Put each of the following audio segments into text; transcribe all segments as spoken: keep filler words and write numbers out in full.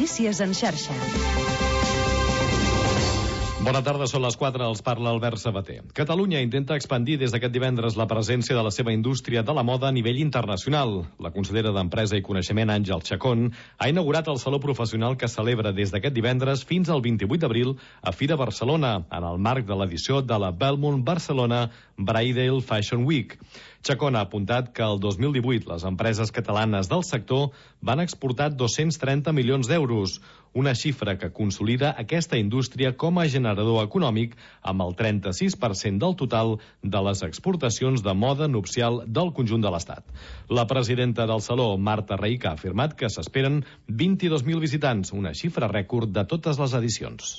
Notícies en xarxa. Bona tarda, són les quatre, els parla Albert Sabater. Catalunya intenta expandir des d'aquest divendres la presència de la seva indústria de la moda a nivell internacional. La consellera d'Empresa i Coneixement, Àngel Chacón, ha inaugurat el Saló Professional que celebra des d'aquest divendres fins al vint-i-vuit d'abril a Fira Barcelona, en el marc de l'edició de la Belmont Barcelona Bridal Fashion Week. Chacón ha apuntat que el dos mil divuit les empreses catalanes del sector van exportar dos-cents trenta milions d'euros, una xifra que consolida aquesta indústria com a generador econòmic amb el trenta-sis per cent del total de les exportacions de moda nupcial del conjunt de l'Estat. La presidenta del Saló, Marta Raïca, ha afirmat que s'esperen vint-i-dos mil visitants, una xifra rècord de totes les edicions.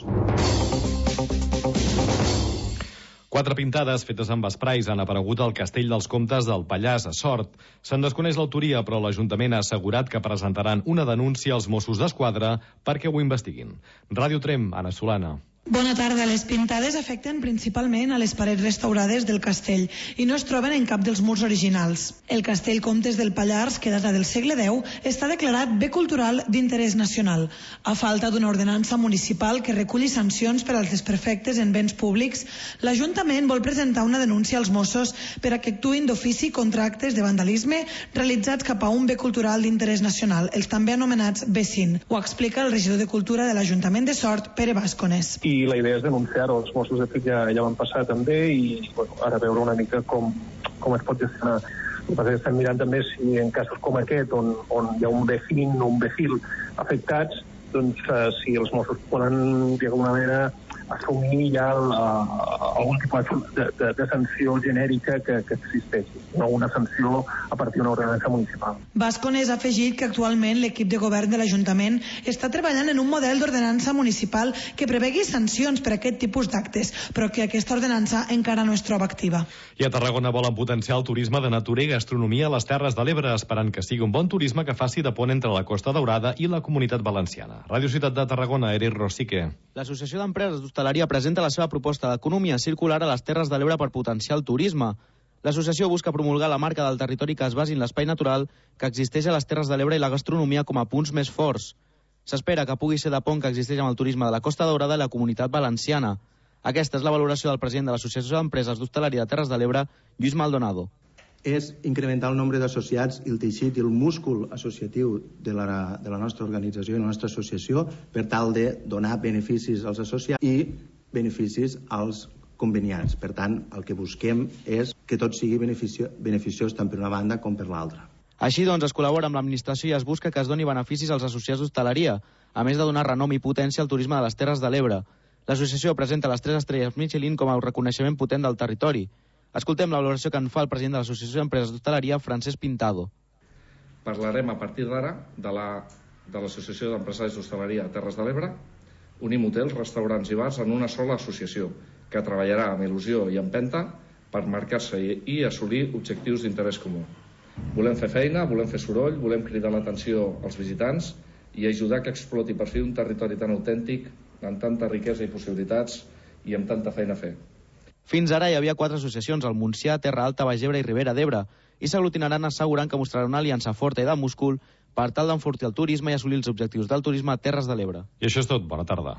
Quatre pintades fetes amb esprais han aparegut al Castell dels Comtes del Pallars, a Sort. Se'n desconeix l'autoria, però l'Ajuntament ha assegurat que presentaran una denúncia als Mossos d'Esquadra perquè ho investiguin. Ràdio Trem, Anna Solana. Bona tarda. Les pintades afecten principalment a les parets restaurades del castell i no es troben en cap dels murs originals. El Castell Comtes del Pallars, que data del segle deu, està declarat bé cultural d'interès nacional. A falta d'una ordenança municipal que reculli sancions per als desperfectes en béns públics, l'Ajuntament vol presentar una denúncia als Mossos per a que actuïn d'ofici contra actes de vandalisme realitzats cap a un bé cultural d'interès nacional, els també anomenats B C I N. Ho explica el regidor de Cultura de l'Ajuntament de Sort, Pere Basconés. I la idea és denunciar-ho. Els Mossos de fet ja, ja van passar també i bueno, ara veure una mica com, com es pot gestionar. El que passa és que estem mirant també si en casos com aquest, on, on hi ha un vecin o un vecil afectats, doncs eh, si els Mossos poden d'alguna manera assumir ja el, uh, algun tipus de, de, de sanció genèrica que, que existeixi, no una sanció a partir d'una ordenança municipal. Basconés ha afegit que actualment l'equip de govern de l'Ajuntament està treballant en un model d'ordenança municipal que prevegui sancions per a aquest tipus d'actes, però que aquesta ordenança encara no es troba activa. I a Tarragona volen potenciar el turisme de natura i gastronomia a les Terres de l'Ebre, esperant que sigui un bon turisme que faci de pont entre la Costa Daurada i la Comunitat Valenciana. Ràdio Ciutat de Tarragona, Eric Rosique. L'Associació d'Empreses d'Hostaleria presenta la seva proposta d'economia circular a les Terres de l'Ebre per potenciar el turisme. L'associació busca promulgar la marca del territori que es basi en l'espai natural que existeix a les Terres de l'Ebre i la gastronomia com a punts més forts. S'espera que pugui ser de pont que existeix amb el turisme de la Costa Daurada i la Comunitat Valenciana. Aquesta és la valoració del president de l'Associació d'Empreses d'Hostaleria de Terres de l'Ebre, Lluís Maldonado. És incrementar el nombre d'associats i el teixit i el múscul associatiu de la, de la nostra organització i la nostra associació per tal de donar beneficis als associats i beneficis als conveniats. Per tant, el que busquem és que tot sigui beneficio, beneficiós tant per una banda com per l'altra. Així doncs, es col·labora amb l'administració i es busca que es doni beneficis als associats d'hostaleria, a més de donar renom i potència al turisme de les Terres de l'Ebre. L'associació presenta les tres estrelles Michelin com a reconeixement potent del territori. Escoltem la valoració que en fa el president de l'Associació d'Empreses d'Hostaleria, Francesc Pintado. Parlarem a partir d'ara de l'Associació la, de d'Empresaris d'Hostaleria de Terres de l'Ebre. Unim hotels, restaurants i bars en una sola associació que treballarà amb il·lusió i empenta per marcar-se i, i assolir objectius d'interès comú. Volem fer feina, volem fer soroll, volem cridar l'atenció als visitants i ajudar que exploti per fi un territori tan autèntic, amb tanta riquesa i possibilitats i amb tanta feina a fer. Fins ara hi havia quatre associacions, al Montsià, Terra Alta, Baix Ebre i Ribera d'Ebre, i s'aglutinaran assegurant que mostraran una aliança forta i de múscul per tal d'enfortir el turisme i assolir els objectius del turisme a Terres de l'Ebre. I això és tot. Bona tarda.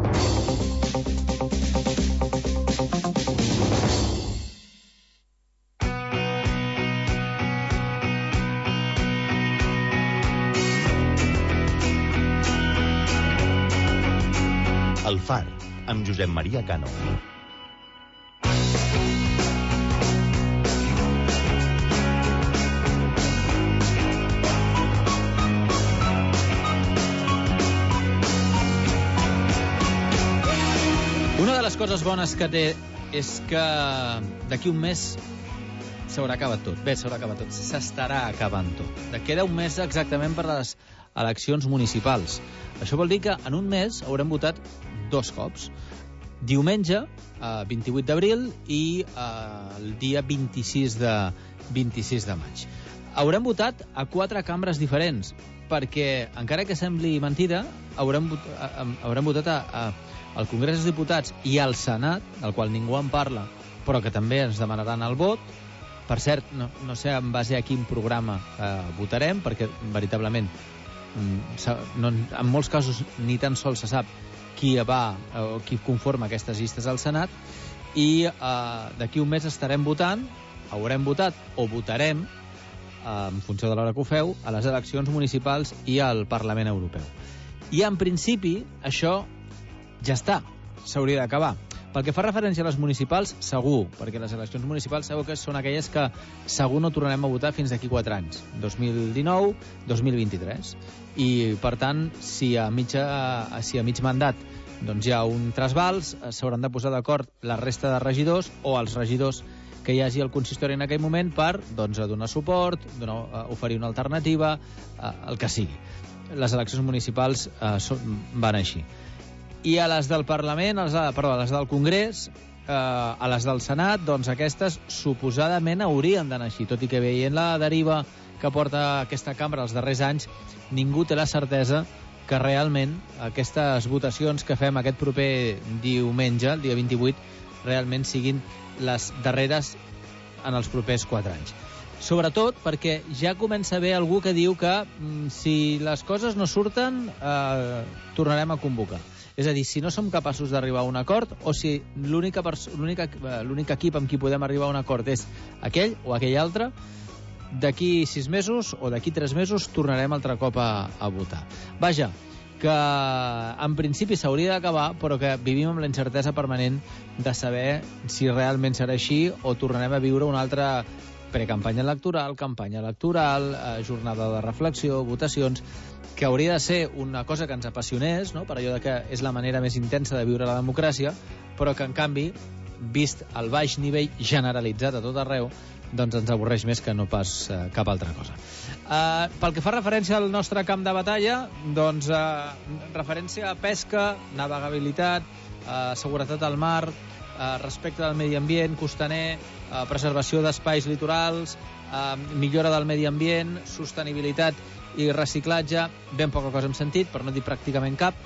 El Far, amb Josep Maria Cano. Una de les coses bones que té és que d'aquí un mes s'haurà acabat tot. Bé, s'haurà acabat tot. S'estarà acabant tot. De queda un mes exactament per les eleccions municipals. Això vol dir que en un mes haurem votat dos cops. Diumenge, eh, vint-i-vuit d'abril, i eh, el dia vint-i-sis de, vint-i-sis de maig. Haurem votat a quatre cambres diferents, perquè, encara que sembli mentida, haurem, haurem votat a, a al Congrés dels Diputats i al Senat, del qual ningú en parla, però que també ens demanaran el vot. Per cert, no, no sé en base a quin programa eh, votarem, perquè veritablement no, en molts casos ni tan sols se sap qui va o qui conforma aquestes llistes al Senat, i eh, d'aquí un mes estarem votant, haurem votat o votarem, eh, en funció de l'hora que ho feu, a les eleccions municipals i al Parlament Europeu. I en principi això ja està, s'hauria d'acabar. Pel que fa referència a les municipals, segur, perquè les eleccions municipals segur que són aquelles que segur no tornarem a votar fins d'aquí quatre anys, dos mil dinou dos mil vint-i-tres. I, per tant, si a, mitja, si a mig mandat doncs hi ha un trasbals, s'hauran de posar d'acord la resta de regidors o els regidors que hi hagi al consistori en aquell moment per doncs, donar suport, donar, oferir una alternativa, el que sigui. Les eleccions municipals eh, són, van així. I a les del Parlament, a les, perdó, a les del Congrés, eh, a les del Senat, doncs aquestes suposadament haurien d'anar així, tot i que veient la deriva que porta aquesta cambra els darrers anys, ningú té la certesa que realment aquestes votacions que fem aquest proper diumenge, el dia vint-i-vuit, realment siguin les darreres en els propers quatre anys. Sobretot perquè ja comença a haver algú que diu que mm, si les coses no surten, eh, tornarem a convocar. És a dir, si no som capaços d'arribar a un acord, o si l'únic equip amb qui podem arribar a un acord és aquell o aquell altre, d'aquí sis mesos o d'aquí tres mesos tornarem altre cop a, a votar. Vaja, que en principi s'hauria d'acabar, però que vivim amb la incertesa permanent de saber si realment serà així o tornarem a viure una altra precampanya electoral, campanya electoral, eh, jornada de reflexió, votacions, que hauria de ser una cosa que ens apassionés, no? Per allò de que és la manera més intensa de viure la democràcia, però que, en canvi, vist el baix nivell generalitzat a tot arreu, doncs ens avorreix més que no pas eh, cap altra cosa. Eh, pel que fa referència al nostre camp de batalla, doncs eh, referència a pesca, navegabilitat, eh, seguretat al mar, eh, respecte al medi ambient, costaner, eh, preservació d'espais litorals, eh, millora del medi ambient, sostenibilitat i reciclatge, ben poca cosa hem sentit, per no dir pràcticament cap,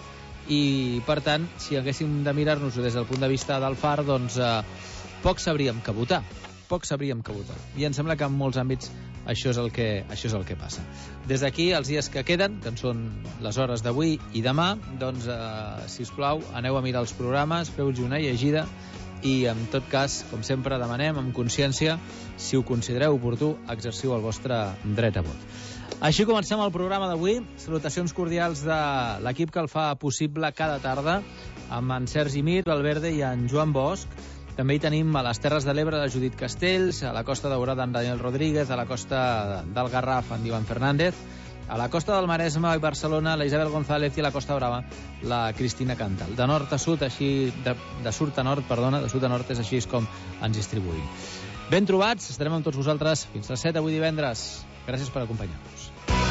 i per tant, si haguéssim de mirar-nos-ho des del punt de vista del Far, doncs eh, poc sabríem que votar. poc sabríem que votar. I em sembla que en molts àmbits això és el que, això és el que passa. Des d'aquí, els dies que queden, que en són les hores d'avui i demà, doncs, eh, sisplau, aneu a mirar els programes, feu-los una llegida i, en tot cas, com sempre, demanem amb consciència, si ho considereu oportú, exerciu el vostre dret a vot. Així comencem el programa d'avui. Salutacions cordials de l'equip que el fa possible cada tarda, amb en Sergi Mir, Valverde i en Joan Bosch. També hi tenim a les Terres de l'Ebre la Judit Castells, a la Costa Daurada en Daniel Rodríguez, a la Costa del Garraf en Ivan Fernández, a la Costa del Maresme i Barcelona la Isabel González i a la Costa Brava la Cristina Cantal. De nord a sud, així de, de sud a nord, perdona, de sud a nord és així com ens distribuïm. Ben trobats, estarem amb tots vosaltres fins a les set avui divendres. Gràcies per acompanyar-nos.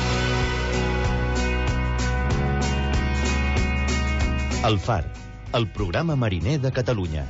El Far, el programa mariner de Catalunya.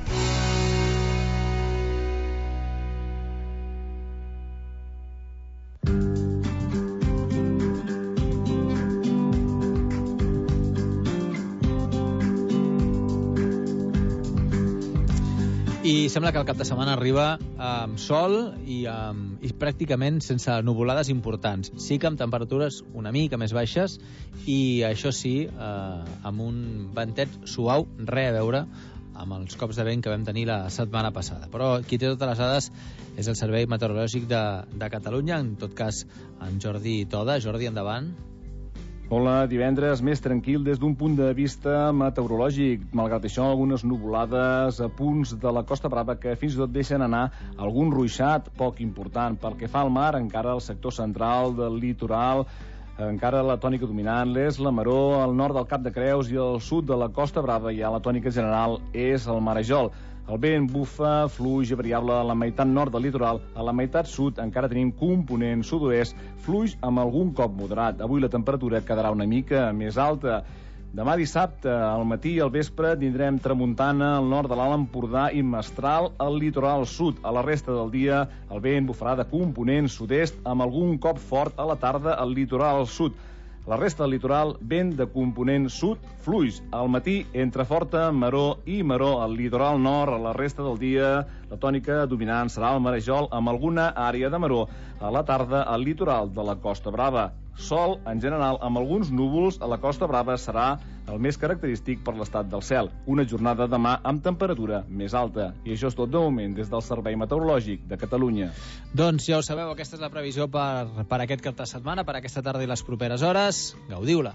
I sembla que el cap de setmana arriba amb sol i, amb, i pràcticament sense nuvolades importants. Sí que amb temperatures una mica més baixes i això sí, eh, amb un ventet suau, res a veure amb els cops de vent que vam tenir la setmana passada. Però qui té totes les dades és el Servei Meteorològic de, de Catalunya, en tot cas en Jordi Toda. Jordi, endavant. Hola, divendres més tranquil des d'un punt de vista meteorològic. Malgrat això, algunes nuvolades a punts de la Costa Brava que fins i tot deixen anar algun ruixat poc important. Pel que fa al mar, encara el sector central del litoral, encara la tònica dominant és la maró, al nord del Cap de Creus i al sud de la Costa Brava ja la tònica general és el marejol. El vent bufa, fluix i variable a la meitat nord del litoral. A la meitat sud encara tenim component sud-oest, fluix amb algun cop moderat. Avui la temperatura quedarà una mica més alta. Demà dissabte, al matí i al vespre, tindrem tramuntana al nord de l'Alt Empordà i mestral al litoral sud. A la resta del dia, el vent bufarà de component sud-est amb algun cop fort a la tarda al litoral sud. La resta del litoral, vent de component sud, fluix. Al matí, entre forta, maró i maró. Al litoral nord, a la resta del dia, la tònica dominant serà el marejol amb alguna àrea de maró. A la tarda, al litoral de la Costa Brava. Sol, en general, amb alguns núvols, a la Costa Brava serà el més característic per l'estat del cel. Una jornada demà amb temperatura més alta. I això és tot de moment des del Servei Meteorològic de Catalunya. Doncs ja ho sabeu, aquesta és la previsió per, per aquest cap de setmana, per aquesta tarda i les properes hores. Gaudiu-la.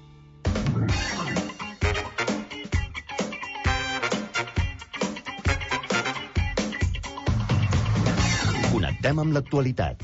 Connectem amb l'actualitat.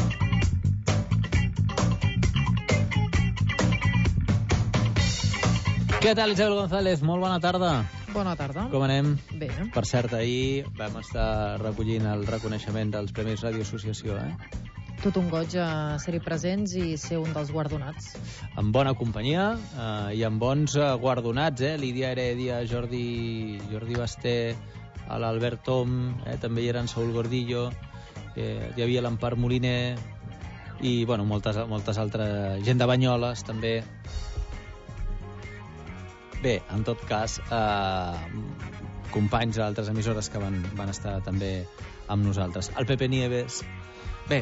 Què tal, Isabel González? Molt bona tarda. Bona tarda. Com anem? Bé. Per cert, ahir vam estar recollint el reconeixement dels Premis Ràdio Associació, eh? Tot un goig a ser-hi presents i ser un dels guardonats. Amb bona companyia eh, i amb bons eh, guardonats, eh? Lídia Heredia, Jordi, Jordi Basté, l'Albert Tom, eh? també hi eren Saúl Gordillo, eh, hi havia l'Empar Moliner i, bueno, moltes, moltes altres... Gent de Banyoles, també... Bé, en tot cas, eh, companys d'altres emissores que van, van estar també amb nosaltres. El Pepe Nieves... Bé,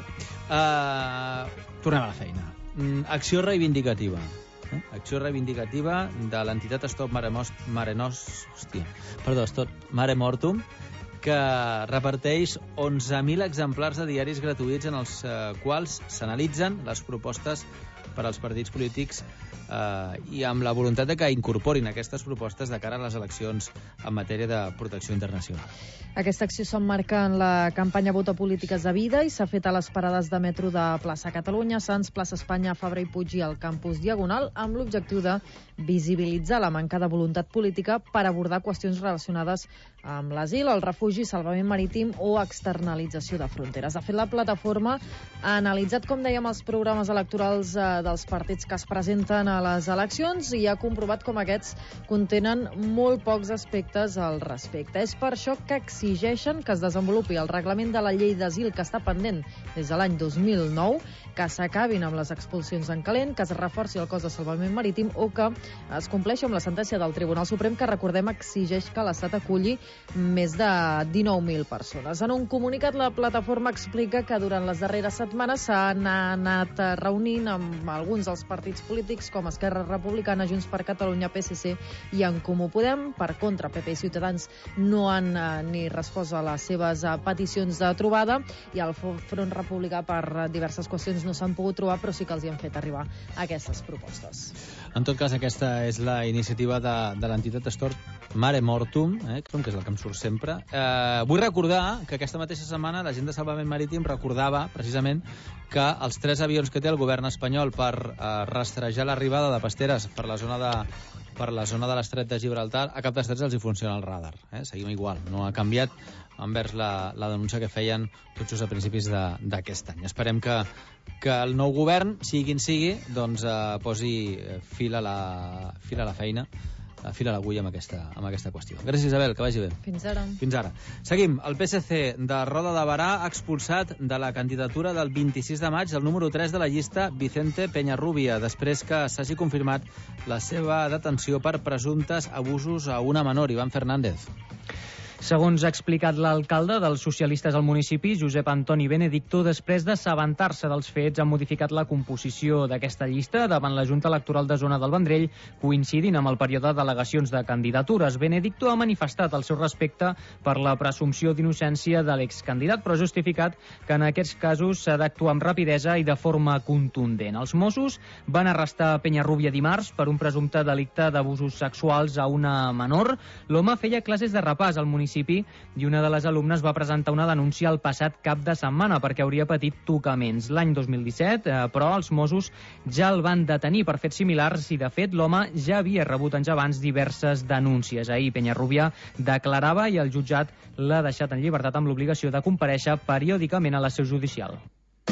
eh, tornem a la feina. Mm, acció reivindicativa. Eh? Acció reivindicativa de l'entitat Stop Mare, Most, Mare, Nos, hòstia, perdó, Stop Mare Mortum, que reparteix onze mil exemplars de diaris gratuïts en els eh, quals s'analitzen les propostes per als partits polítics eh, i amb la voluntat de que incorporin aquestes propostes de cara a les eleccions en matèria de protecció internacional. Aquesta acció s'emmarca en la campanya Vota Polítiques de Vida i s'ha fet a les parades de metro de Plaça Catalunya, Sants, Plaça Espanya, Fabra i Puig i al campus Diagonal, amb l'objectiu de visibilitzar la manca de voluntat política per abordar qüestions relacionades amb l'asil, el refugi, salvament marítim o externalització de fronteres. De fet, la plataforma ha analitzat, com dèiem, els programes electorals eh, dels partits que es presenten a les eleccions i ha comprovat com aquests contenen molt pocs aspectes al respecte. És per això que exigeixen que es desenvolupi el reglament de la llei d'asil que està pendent des de l'any dos mil nou, que s'acabin amb les expulsions en calent, que es reforci el cos de salvament marítim o que es compleixi amb la sentència del Tribunal Suprem que, recordem, exigeix que l'Estat aculli més de dinou mil persones. En un comunicat, la plataforma explica que durant les darreres setmanes s'han anat reunint amb alguns dels partits polítics com Esquerra Republicana, Junts per Catalunya, P S C i En Comú Podem. Per contra, P P i Ciutadans no han eh, ni respost a les seves eh, peticions de trobada i el Front Republicà per eh, diverses qüestions no s'han pogut trobar, però sí que els hi han fet arribar aquestes propostes. En tot cas, aquesta és la iniciativa de, de l'entitat Stop Mare Mortum, eh, que és el que em surt sempre. Eh, vull recordar que aquesta mateixa setmana la gent de Salvament Marítim recordava precisament que els tres avions que té el govern espanyol per eh, rastrejar l'arribada de pasteres per la zona de per la zona de l'estret de Gibraltar, a cap d'estats els hi funciona el radar. Eh? Seguim igual, no ha canviat envers la, la denúncia que feien tots just a principis d'aquest any. Esperem que, que el nou govern, sigui quin sigui, doncs eh, posi fil a la, fil a la feina, fil a l'agulla amb aquesta, amb aquesta qüestió. Gràcies, Isabel, que vagi bé. Fins ara. Fins ara. Seguim. El P S C de Roda de Barà ha expulsat de la candidatura del vint-i-sis de maig el número tres de la llista Vicente Peñarrubia, després que s'hagi confirmat la seva detenció per presumptes abusos a una menor, Iván Fernández. Segons ha explicat l'alcalde dels socialistes al municipi, Josep Antoni Benedicto, després d'assabentar-se dels fets, ha modificat la composició d'aquesta llista davant la Junta Electoral de Zona del Vendrell, coincidint amb el període d'al·legacions de candidatures. Benedicto ha manifestat el seu respecte per la presumpció d'innocència de l'excandidat, però ha justificat que en aquests casos s'ha d'actuar amb rapidesa i de forma contundent. Els Mossos van arrestar Peñarrubia dimarts per un presumpte delicte d'abusos sexuals a una menor. L'home feia classes de repàs al municipi i una de les alumnes va presentar una denúncia el passat cap de setmana perquè hauria patit tocaments. L'any dos mil disset, eh, però, els Mossos ja el van detenir per fets similars i, de fet, l'home ja havia rebut anys abans diverses denúncies. Ahir Peñarrubia declarava i el jutjat l'ha deixat en llibertat amb l'obligació de comparèixer periòdicament a la seu judicial.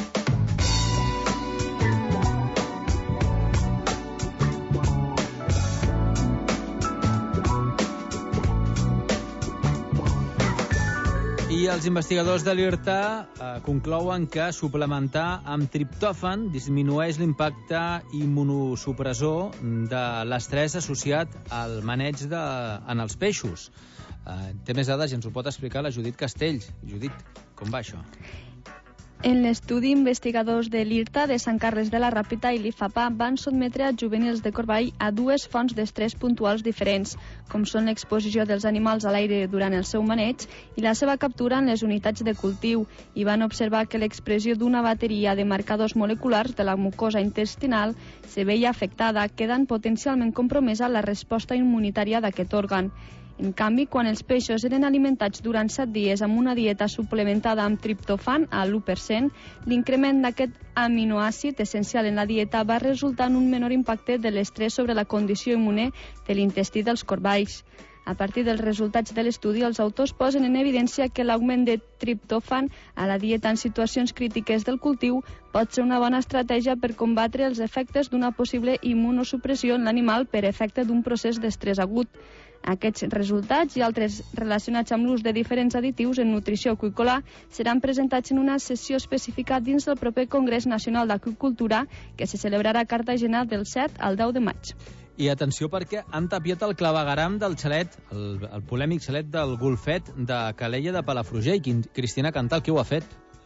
I els investigadors de l'I R T A eh, conclouen que suplementar amb triptòfan disminueix l'impacte immunosupressor de l'estrès associat al maneig de, en els peixos. Eh, té més dades i ens ho pot explicar la Judit Castells. Judit, com va això? En l'estudi, investigadors de l'I R T A, de Sant Carles de la Ràpita i l'I F A P A van sotmetre a juvenils de Corball a dues fonts d'estrès puntuals diferents, com són l'exposició dels animals a l'aire durant el seu maneig i la seva captura en les unitats de cultiu, i van observar que l'expressió d'una bateria de marcadors moleculars de la mucosa intestinal se veia afectada, quedant potencialment compromesa la resposta immunitària d'aquest òrgan. En canvi, quan els peixos eren alimentats durant set dies amb una dieta suplementada amb triptofan a l'u per cent, l'increment d'aquest aminoàcid essencial en la dieta va resultar en un menor impacte de l'estrès sobre la condició immune de l'intestí dels corballs. A partir dels resultats de l'estudi, els autors posen en evidència que l'augment de triptofan a la dieta en situacions crítiques del cultiu pot ser una bona estratègia per combatre els efectes d'una possible immunosupressió en l'animal per efecte d'un procés d'estrès agut. Aquests resultats i altres relacionats amb l'ús de diferents additius en nutrició aqüícola seran presentats en una sessió específica dins del proper Congrés Nacional d'Aqüicultura, que se celebrarà a Cartagena del set al deu de maig. I atenció, perquè han tapiat el clavegueram del xalet, el, el polèmic xalet del Golfet de Calella de Palafrugell. Cristina Cantal, qui ho ha fet?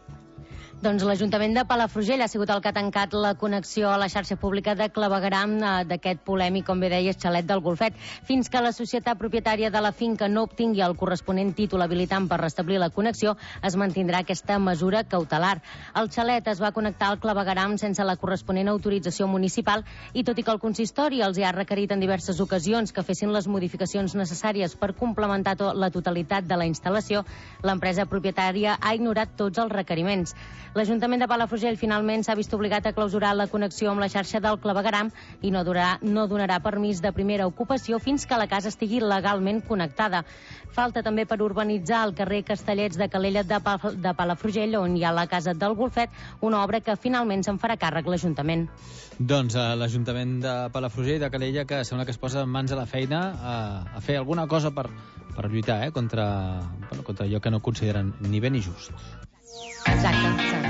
Doncs l'Ajuntament de Palafrugell ha sigut el que ha tancat la connexió a la xarxa pública de clavegueram d'aquest polèmic, com bé deies, xalet del Golfet, fins que la societat propietària de la finca no obtingui el corresponent títol habilitant per restablir la connexió, es mantindrà aquesta mesura cautelar. El xalet es va connectar al clavegueram sense la corresponent autorització municipal i, tot i que el consistori els hi ha requerit en diverses ocasions que fessin les modificacions necessàries per complementar la totalitat de la instal·lació, l'empresa propietària ha ignorat tots els requeriments. L'Ajuntament de Palafrugell finalment s'ha vist obligat a clausurar la connexió amb la xarxa del clavegueram i no donarà, no donarà permís de primera ocupació fins que la casa estigui legalment connectada. Falta també per urbanitzar el carrer Castellets de Calella de, pa de Palafrugell, on hi ha la casa del Golfet, una obra que finalment se'n farà càrrec l'Ajuntament. Doncs eh, l'Ajuntament de Palafrugell de Calella, que sembla que es posa en mans a la feina a, a fer alguna cosa per, per lluitar eh, contra, bueno, contra allò que no consideren ni bé ni just. Exacte, exacte.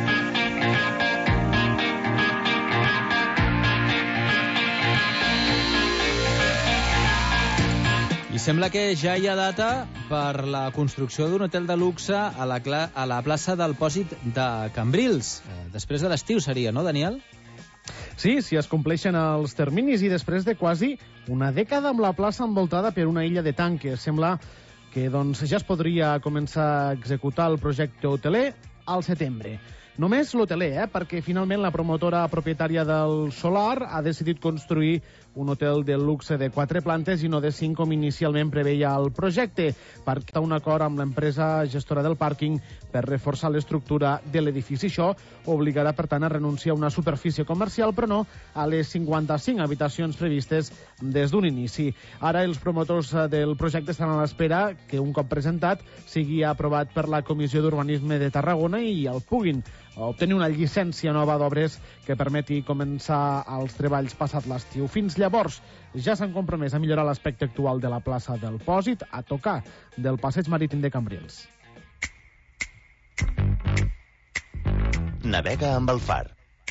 I sembla que ja hi ha data per la construcció d'un hotel de luxe a la, a la plaça del Pòsit de Cambrils. Eh, després de l'estiu seria, no, Daniel? Sí, si es compleixen els terminis i després de quasi una dècada amb la plaça envoltada per una illa de tanques. Sembla que doncs, ja es podria començar a executar el projecte hoteler al setembre. Només l'hoteler, eh? perquè finalment la promotora propietària del solar ha decidit construir un hotel de luxe de quatre plantes i no de cinc, com inicialment preveia el projecte, perquè hi ha un acord amb l'empresa gestora del pàrquing per reforçar l'estructura de l'edifici. Això obligarà, per tant, a renunciar a una superfície comercial, però no a les cinquanta-cinc habitacions previstes des d'un inici. Ara els promotors del projecte estan a l'espera que, un cop presentat, sigui aprovat per la Comissió d'Urbanisme de Tarragona i el puguin obtenir una llicència nova d'obres que permeti començar els treballs passat l'estiu. Fins llavors ja s'han compromès a millorar l'aspecte actual de la plaça del Pòsit, a tocar del passeig marítim de Cambrils. Navega amb el far.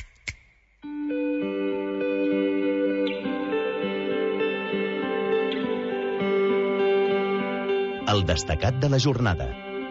El destacat de la jornada.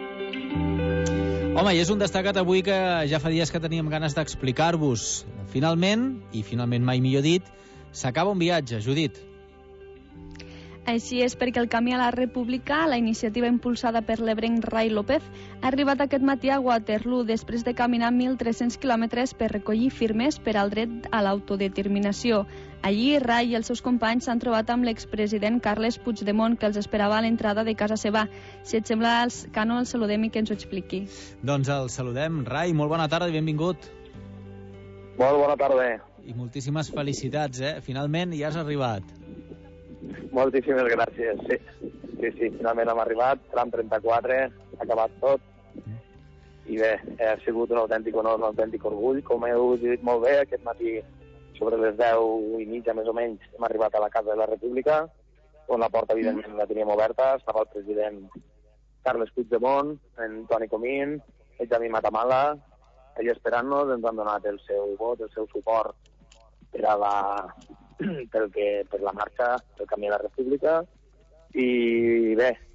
Home, i és un destacat avui que ja fa dies que teníem ganes d'explicar-vos. Finalment, i finalment mai millor dit, s'acaba un viatge, Judit. Així és, perquè el Camí a la República, la iniciativa impulsada per l'ebrenc Rai López, ha arribat aquest matí a Waterloo després de caminar mil tres-cents quilòmetres per recollir firmes per al dret a l'autodeterminació. Allí, Rai i els seus companys s'han trobat amb l'expresident Carles Puigdemont, que els esperava a l'entrada de casa seva. Si et sembla, Cano, el saludem i que ens ho expliqui. Doncs el saludem. Rai, molt bona tarda i benvingut. Molt bona tarda. I moltíssimes felicitats, eh? Finalment ja has arribat. Moltíssimes gràcies, sí. Sí, sí, finalment hem arribat, tram trenta-quatre, ha acabat tot. I bé, ha sigut un autèntic honor, un autèntic orgull. Com heu dit molt bé, aquest matí, sobre les deu i mitja més o menys, hem arribat a la Casa de la República, on la porta, evidentment, la teníem oberta. Estava el president Carles Puigdemont, en Toni Comín, el Jamí Matamala, allà esperant-nos. Ens han donat el seu vot, el seu suport per a la... pel que, per la marxa del Camí a la República. I bé,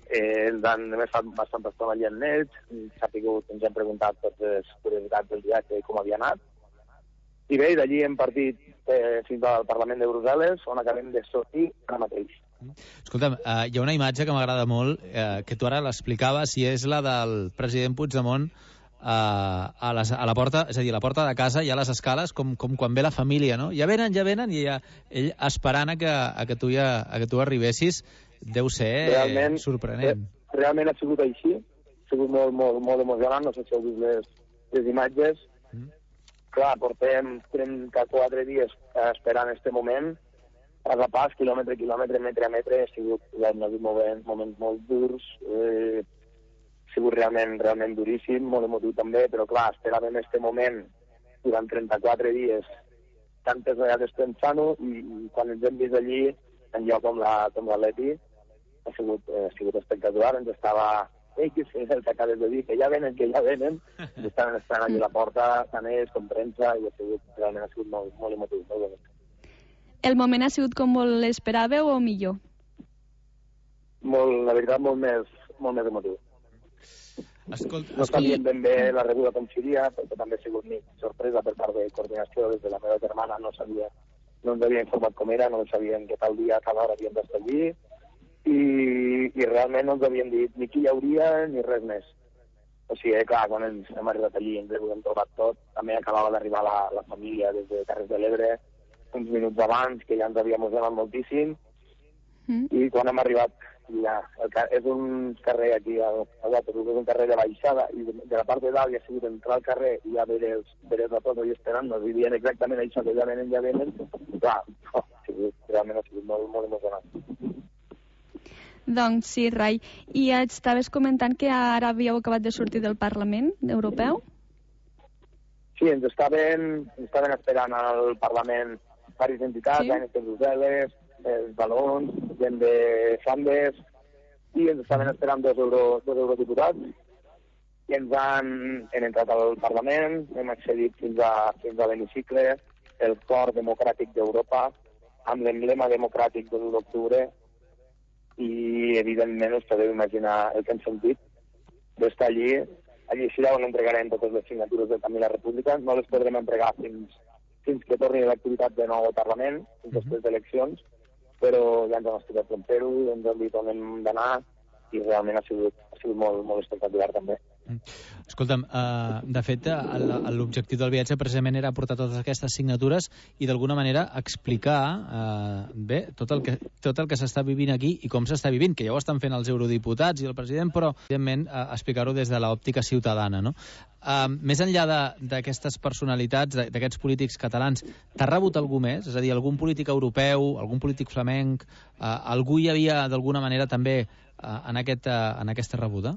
Eh, ens han estat bastant estona allà amb ells, s'ha pigut, ens hem preguntat totes les curiositats del viatge i com havia anat. I bé, d'allí hem partit eh, fins al Parlament de Brussel·les, on acabem de sortir ara mateix. Escolta'm, uh, hi ha una imatge que m'agrada molt, uh, que tu ara l'explicaves, i és la del president Puigdemont uh, a, les, a la porta, és a dir, a la porta de casa, hi ha les escales, com, com quan ve la família, no? Ja venen, ja venen, i ja, ell esperant a que, a que, tu, ja, a que tu arribessis, deu ser realment, sorprenent. Re, realment ha sigut així, ha sigut molt, molt, molt emocionant, no sé si heu vist les, les imatges. Mm. Clar, portem trenta-quatre dies esperant este moment, pas a pas, quilòmetre a quilòmetre, metre a metre, ha sigut moments, moments molt durs, eh, ha sigut realment, realment duríssim, molt emotiu també, però clar, esperàvem este moment durant trenta-quatre dies, tantes vegades pensant-ho, i, i quan ens hem vist allí, en lloc com l'Atleti, ha sigut, eh, ha sigut espectacular, ens estava... Ei, que és el que acabes de dir, que ja venen, que ja venen, ens estaven esperant allà a la porta, tant ells com premsa, i ha sigut, realment ha sigut molt, molt emotiu, molt bonic. El moment ha sigut com l'esperàveu o millor? Molt, la veritat, molt més, molt més emotiu. Escolta, no sabíem ben bé la rebuda com seria, perquè també ha sigut mi sorpresa per part de coordinació des de la meva germana, no sabia, no ens havia informat com era, no sabíem que tal dia, tal hora havíem d'estar allí, i, i realment no ens havien dit ni qui hi hauria ni res més. O sigui, clar, quan ens hem arribat allí ens hem trobat tot, també acabava d'arribar la, la família des de Terres de l'Ebre, uns minuts abans, que ja ens havia emocionat moltíssim, mm. i quan hem arribat, ja, el, és un carrer aquí, al, al Waterloo, és un carrer de baixada, i de, de la part de dalt ja ha sigut entrar al carrer i ja veres, veres a tots i esperant-nos, i dient exactament això, que ja venen, ja venen, clar, oh, ha sigut, realment ha sigut molt, molt emocionant. Doncs sí, Rai. I estaves comentant que ara havíeu acabat de sortir del Parlament Europeu? Sí, ens estaven, ens estaven esperant al Parlament diverses entitats, sí? Gent de Brussel·les, els balons, gent de Flandes, i ens estaven esperant dos, euro, dos eurodiputats, i ens han hem entrat al Parlament, hem accedit fins a, fins a l'hemicicle, el cor democràtic d'Europa, amb l'emblema democràtic de l'u d'octubre, i evidentment us podeu imaginar el que hem sentit d'estar allí. Allí serà on entregarem totes les signatures del Camí a la República. No les podrem entregar fins, fins que torni l'activitat de nou al Parlament, fins després d'eleccions, però ja ens han explicat com fer-ho, ens han dit on hem d'anar, i realment ha sigut, ha sigut molt, molt espectacular també. Escolta'm, uh, de fet, l'objectiu del viatge precisament era portar totes aquestes signatures i d'alguna manera explicar uh, bé tot el que, tot el que s'està vivint aquí i com s'està vivint, que ja ho estan fent els eurodiputats i el president, però evidentment uh, explicar-ho des de l'òptica ciutadana, no? Uh, més enllà d'aquestes personalitats, d'aquests polítics catalans, t'ha rebut algú més? És a dir, algun polític europeu, algun polític flamenc, uh, algú hi havia d'alguna manera també uh, en, aquest, uh, en aquesta rebuda?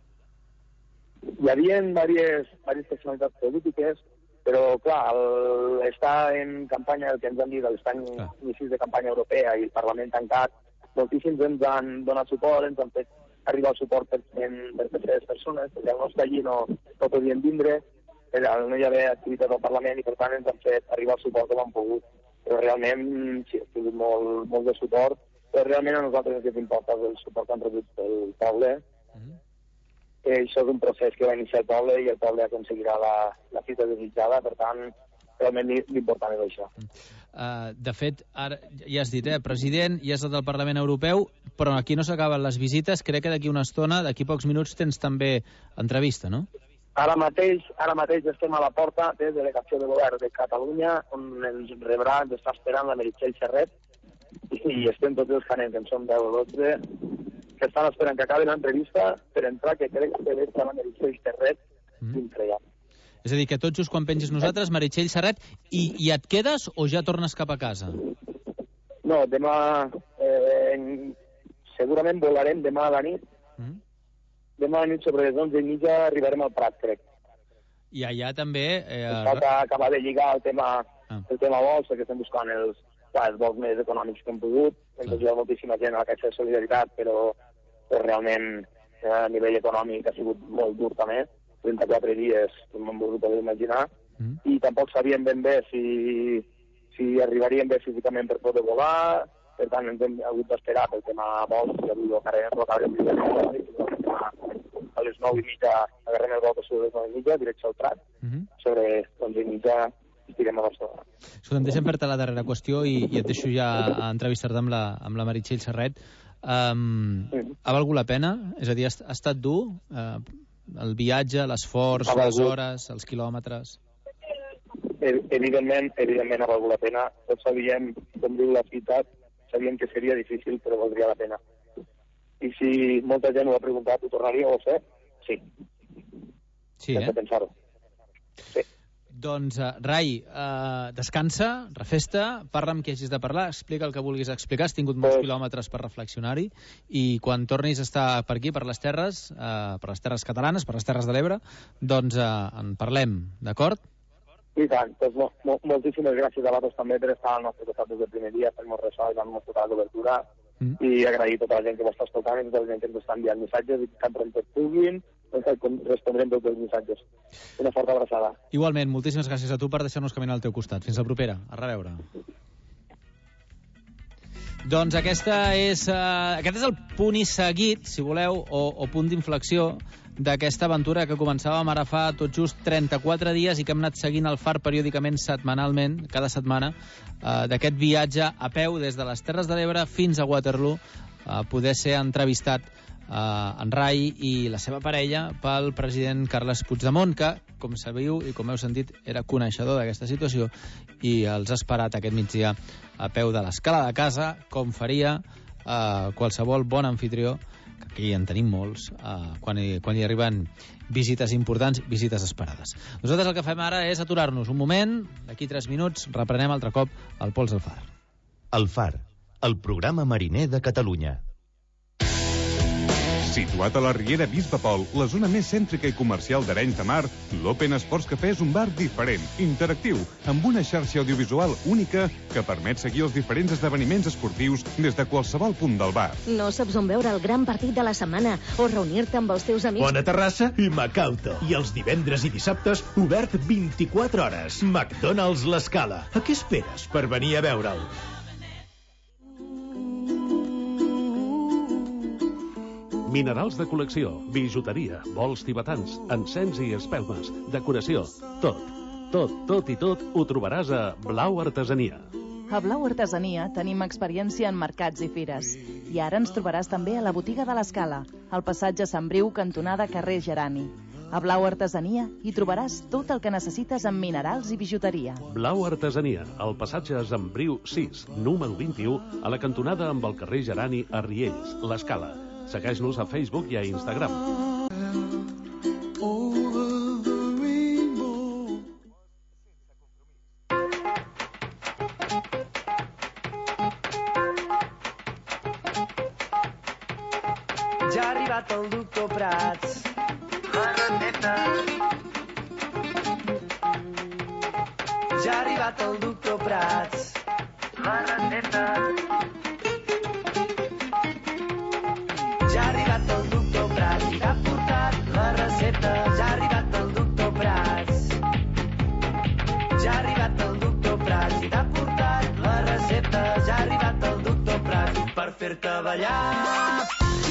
Hi havia diverses, diverses personalitats polítiques, però, clar, el, està en campanya, el que ens han dit, l'estat inicis de campanya europea i el Parlament tancat, moltíssims ens han donat suport, ens han fet arribar el suport per, en, per terceres persones, perquè el nostre allí no, no podien vindre, no hi havia activitat al Parlament i, per tant, ens han fet arribar el suport com han pogut. Però realment, sí, ha sigut molt, molt de suport, però realment a nosaltres el que ens importa és el suport que han rebut pel poble. Mm-hmm. Eh, això és un procés que va iniciar el poble i el poble aconseguirà la, la fita desitjada, per tant, realment l'important és això. Uh, de fet, ara ja has dit, eh, president, ja has estat al Parlament Europeu, però aquí no s'acaben les visites, crec que d'aquí una estona, d'aquí pocs minuts, tens també entrevista, no? Ara mateix, ara mateix estem a la porta de Delegació de Govern de Catalunya, on ens rebrà, ens està esperant la Meritxell Serret, i estem tots els canents, en som deu o dotze, que estan esperant que acabi l'entrevista per entrar, que crec que ve la Meritxell Serret dintre ja. És a dir, que tot just quan pengis nosaltres, Meritxell Serret, i, i et quedes o ja tornes cap a casa? No, demà, eh, segurament volarem demà a la nit. Mm. Demà a la nit sobre les onze i mitja arribarem al Prat, crec. I allà també... Eh, Ens falta acabar de lligar el tema, ah. el tema vols, que estem buscant els, clar, els vols més econòmics que hem pogut. Hem ajudat moltíssima gent a la Caixa de Solidaritat, però, però realment eh, a nivell econòmic ha sigut molt dur també. trenta-quatre dies, com hem volgut poder imaginar, mm. i tampoc sabíem ben bé si, si arribaríem bé físicament per poder volar, per tant ens hem hagut d'esperar pel tema vols, i avui encara no acabarem a les nou i mitja, agarrem el vol sobre les nou i mitja, direcció al Prat, sobre onze i mitja estirem a Barcelona. Escolta, em deixem fer-te la darrera qüestió i, i et deixo ja a entrevistar-te amb, la, amb la Meritxell Serret. Um, ha valgut la pena? És a dir, ha, ha estat dur? Uh, el viatge, l'esforç, les hores, els quilòmetres... Evidentment, evidentment ha valgut la pena. Tots sabíem, com diu la ciutat, sabíem que seria difícil, però valdria la pena. I si molta gent ho ha preguntat, ho tornaríeu a fer? Sí. Sí, eh? pensar-ho. Sí. Doncs, uh, Rai, uh, descansa, refesta, parla amb qui hagis de parlar, explica el que vulguis explicar, has tingut molts pues... quilòmetres per reflexionar-hi, i quan tornis a estar per aquí, per les terres, uh, per les terres catalanes, per les Terres de l'Ebre, doncs uh, en parlem, d'acord? I tant, doncs mo mo moltíssimes gràcies a vosaltres també per estar al nostre costat des del primer dia, fent-nos ressò i dant-nos tota la cobertura, mm. i agrair a tota la gent que ho està escoltant i tota la gent que ens està enviant missatges i que sempre ens puguin, respondrem tots els missatges. Una forta abraçada. Igualment, moltíssimes gràcies a tu per deixar-nos caminar al teu costat. Fins la propera. A reveure. Doncs aquesta és, uh, aquest és el punt i seguit, si voleu, o, o punt d'inflexió d'aquesta aventura que començàvem ara fa tot just trenta-quatre dies i que hem anat seguint el Far periòdicament, setmanalment, cada setmana, uh, d'aquest viatge a peu des de les Terres de l'Ebre fins a Waterloo, a uh, poder ser entrevistat uh, en Rai i la seva parella pel president Carles Puigdemont, que, com sabeu i com heu sentit, era coneixedor d'aquesta situació i els ha esperat aquest migdia a peu de l'escala de casa, com faria uh, qualsevol bon anfitrió, que aquí en tenim molts, uh, quan, hi, quan hi arriben visites importants, visites esperades. Nosaltres el que fem ara és aturar-nos un moment, d'aquí tres minuts reprenem altre cop el Pols del Far. El Far, el programa mariner de Catalunya. Situat a la Riera Bisbe Pol, la zona més cèntrica i comercial d'Arenys de Mar, l'Open Sports Café és un bar diferent, interactiu, amb una xarxa audiovisual única que permet seguir els diferents esdeveniments esportius des de qualsevol punt del bar. No saps on veure el gran partit de la setmana o reunir-te amb els teus amics? Bona terrassa i Macauto. I els divendres i dissabtes, obert vint-i-quatre hores. McDonald's l'Escala. A què esperes per venir a veure'l? Minerals de col·lecció, bijuteria, bols tibetans, encens i espelmes, decoració, tot. Tot, tot i tot ho trobaràs a Blau Artesania. A Blau Artesania tenim experiència en mercats i fires. I ara ens trobaràs també a la botiga de l'Escala, al passatge Sant Briu, cantonada carrer Gerani. A Blau Artesania hi trobaràs tot el que necessites en minerals i bijuteria. Blau Artesania, al passatge Sant Briu sis, número vint-i-u, a la cantonada amb el carrer Gerani a Riells, l'Escala. Segueix-nos a Facebook i a Instagram. Ja ha arribat el doctor Prats. La recepta. Ja ha arribat el doctor Prats. La recepta. Ja ha arribat el doctor Prats i t'ha portat la recepta. Ja ha arribat el doctor Prats. Ja ha arribat el doctor Prats i t'ha portat la recepta. Ja ha arribat el doctor Prats per fer-te ballar.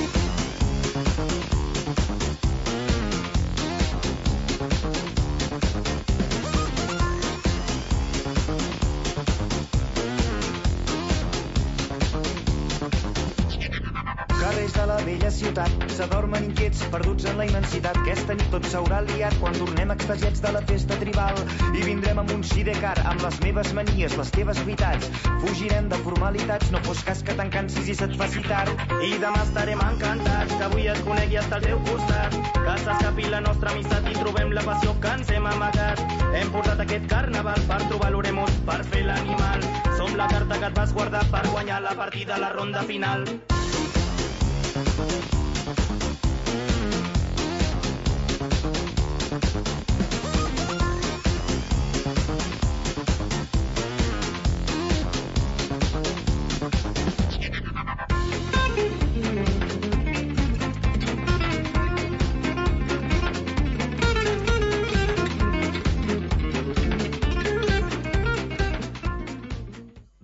Carrers de la vella ciutat s'adormen inquiets, perduts en la immensitat. Aquesta nit tot s'haurà liat quan tornem extasiats de la festa tribal. I vindrem amb un sidecar, amb les meves manies, les teves veritats. Fugirem de formalitats, no fos cas que te'n cansis i se't faci tard. I demà estarem encantats, que avui et conegui estar al teu costat. Que s'escapi la nostra amistat i trobem la passió que ens hem amagat. Hem portat aquest carnaval per trobar l'Oremus, per fer l'animal. Som la carta que et vas guardar per guanyar la partida a la ronda final.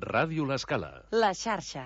Ràdio L'Escala. La xarxa.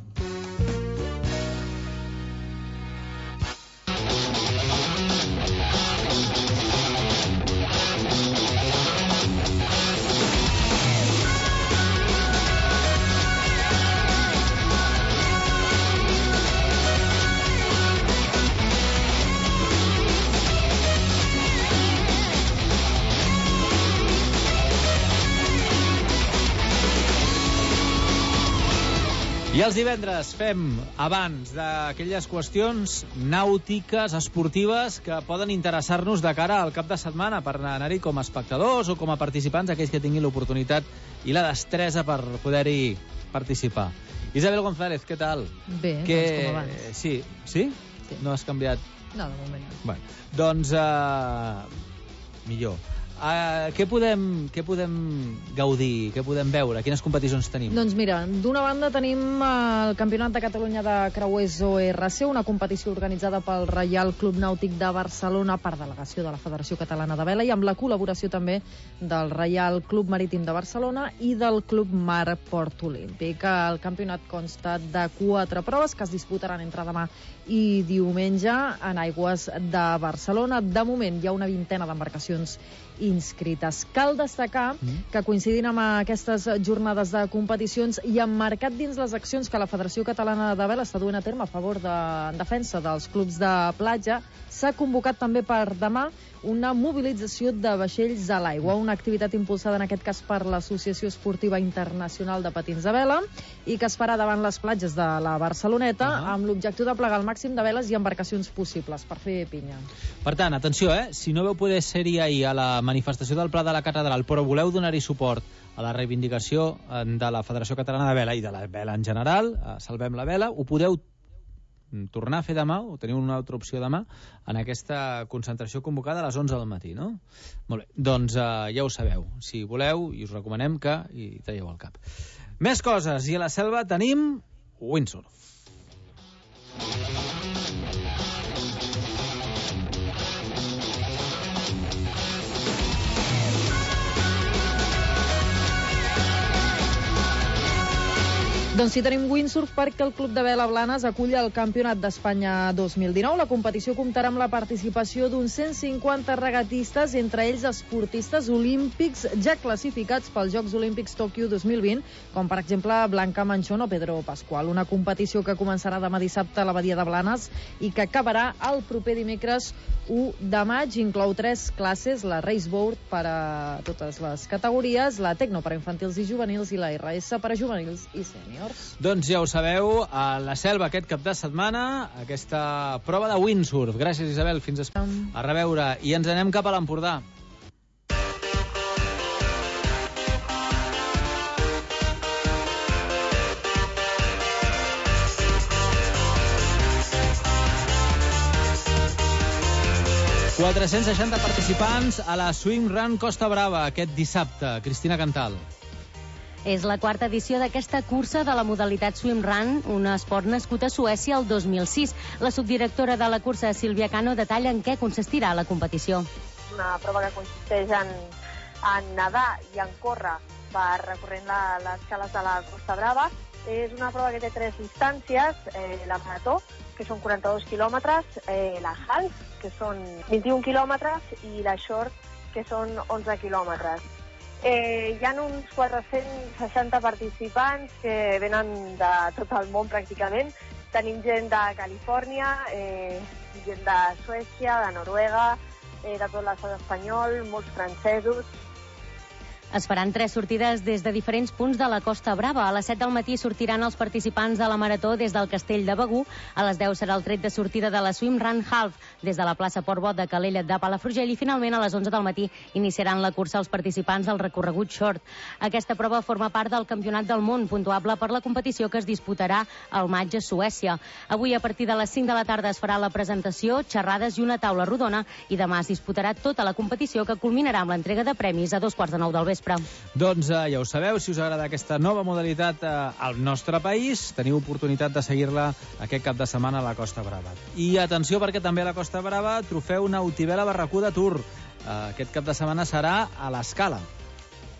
I els divendres fem abans d'aquelles qüestions nàutiques, esportives, que poden interessar-nos de cara al cap de setmana per anar-hi com a espectadors o com a participants, aquells que tinguin l'oportunitat i la destresa per poder-hi participar. Isabel González, què tal? Bé, que... doncs com abans. Sí, sí? Sí. No has canviat? No, de moment no. Bueno, doncs, uh, millor. Uh, què, podem, què podem gaudir, què podem veure? Quines competicions tenim? Doncs mira, d'una banda tenim el Campionat de Catalunya de Creuers O R C, una competició organitzada pel Reial Club Nàutic de Barcelona per delegació de la Federació Catalana de Vela i amb la col·laboració també del Reial Club Marítim de Barcelona i del Club Mar Port Olímpic. El campionat consta de quatre proves que es disputaran entre demà i diumenge en aigües de Barcelona. De moment hi ha una vintena d'embarcacions inscrites. Cal destacar que coincidint amb aquestes jornades de competicions i emmarcat dins les accions que la Federació Catalana de Vela està duent a terme a favor de en defensa dels clubs de platja, s'ha convocat també per demà una mobilització de vaixells a l'aigua, una activitat impulsada en aquest cas per l'Associació Esportiva Internacional de Patins de Vela i que es farà davant les platges de la Barceloneta uh-huh. amb l'objectiu de plegar el màxim de veles i embarcacions possibles per fer pinya. Per tant, atenció, eh? Si no veu poder ser-hi ahir a la manifestació del Pla de la Catedral, però voleu donar-hi suport a la reivindicació de la Federació Catalana de Vela i de la vela en general, Salvem la Vela, ho podeu tornar a fer demà, o teniu una altra opció demà, en aquesta concentració convocada a les onze del matí, no? Molt bé, doncs uh, ja ho sabeu. Si voleu, i us recomanem que hi traieu al cap. Més coses, i a la selva tenim windsurf. Doncs sí, tenim windsurf perquè el Club de Vela Blanes acull el Campionat d'Espanya dos mil dinou. La competició comptarà amb la participació d'uns cent cinquanta regatistes, entre ells esportistes olímpics ja classificats pels Jocs Olímpics Tòquio dos mil vint, com per exemple Blanca Manchón o Pedro Pascual. Una competició que començarà demà dissabte a la Badia de Blanes i que acabarà el proper dimecres u de maig. Inclou tres classes, la Raceboard per a totes les categories, la Tecno per a infantils i juvenils i la R S per a juvenils i sèniors. Doncs ja ho sabeu, a la selva aquest cap de setmana, aquesta prova de windsurf. Gràcies, Isabel, fins a, a reveure. I ens anem cap a l'Empordà. quatre-cents seixanta participants a la Swim Run Costa Brava aquest dissabte. Cristina Cantal. És la quarta edició d'aquesta cursa de la modalitat Swim Run, un esport nascut a Suècia el dos mil sis. La subdirectora de la cursa, Sílvia Cano, detalla en què consistirà la competició. Una prova que consisteix en, en nedar i en córrer per recorrent la, les cales de la Costa Brava. És una prova que té tres distàncies, eh, la marató, que són quaranta-dos quilòmetres, eh, la half, que són vint-i-un quilòmetres, i la short, que són onze quilòmetres. Eh, hi ha uns quatre-cents seixanta participants que venen de tot el món pràcticament. Tenim gent de Califòrnia, eh, gent de Suècia, de Noruega, eh, de tot l'estat espanyol, molts francesos. Es faran tres sortides des de diferents punts de la Costa Brava. A les set del matí sortiran els participants de la Marató des del Castell de Begur. A les deu serà el tret de sortida de la Swim Run Half des de la plaça Port Bot de Calella de Palafrugell i finalment a les onze del matí iniciaran la cursa els participants del recorregut short. Aquesta prova forma part del Campionat del Món, puntuable per la competició que es disputarà al maig a Suècia. Avui a partir de les cinc de la tarda es farà la presentació, xerrades i una taula rodona i demà es disputarà tota la competició que culminarà amb l'entrega de premis a dos quarts de nou del vespre. Doncs eh, ja ho sabeu, si us agrada aquesta nova modalitat eh, al nostre país, teniu oportunitat de seguir-la aquest cap de setmana a la Costa Brava. I atenció, perquè també a la Costa Brava trofeu Nautivela Barracuda Tour. Eh, aquest cap de setmana serà a l'Escala.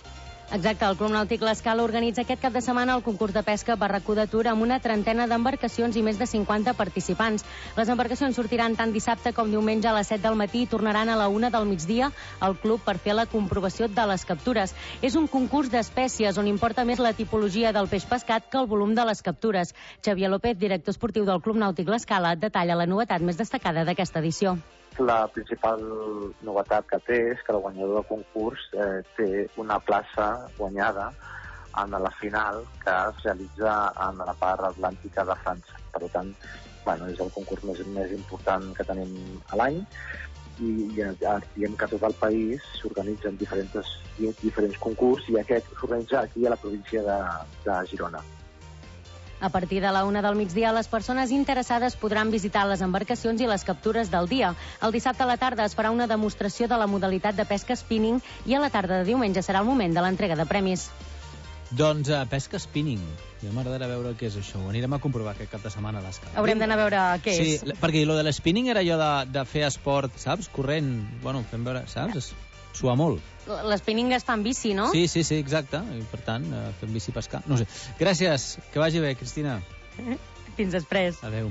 Exacte, el Club Nàutic L'Escala organitza aquest cap de setmana el concurs de pesca Barracú de Tur amb una trentena d'embarcacions i més de cinquanta participants. Les embarcacions sortiran tant dissabte com diumenge a les set del matí i tornaran a la una del migdia al club per fer la comprovació de les captures. És un concurs d'espècies on importa més la tipologia del peix pescat que el volum de les captures. Xavier López, director esportiu del Club Nàutic L'Escala, detalla la novetat més destacada d'aquesta edició. La principal novetat que té és que el guanyador del concurs eh, té una plaça guanyada en la final que es realitza en la part atlàntica de França. Per tant, bueno, és el concurs més, més important que tenim a l'any i ja, ja diem que a tot el país s'organitzen diferents, diferents concurs i aquest s'organitza aquí a la província de, de Girona. A partir de la una del migdia, les persones interessades podran visitar les embarcacions i les captures del dia. El dissabte a la tarda es farà una demostració de la modalitat de pesca spinning i a la tarda de diumenge serà el moment de l'entrega de premis. Doncs uh, pesca spinning. Jo m'agradarà veure què és això. Ho anirem a comprovar aquest cap de setmana a l'Escala. Haurem d'anar a veure què sí, és. Sí, perquè lo de l'spinning era allò de, de fer esport, saps? Corrent, bueno, fem veure, saps? Suar molt. L'spinning es fa en bici, no? Sí, sí, sí, exacte. I per tant, uh, fem bici pescar. No sé. Gràcies. Que vagi bé, Cristina. Fins després. Adéu.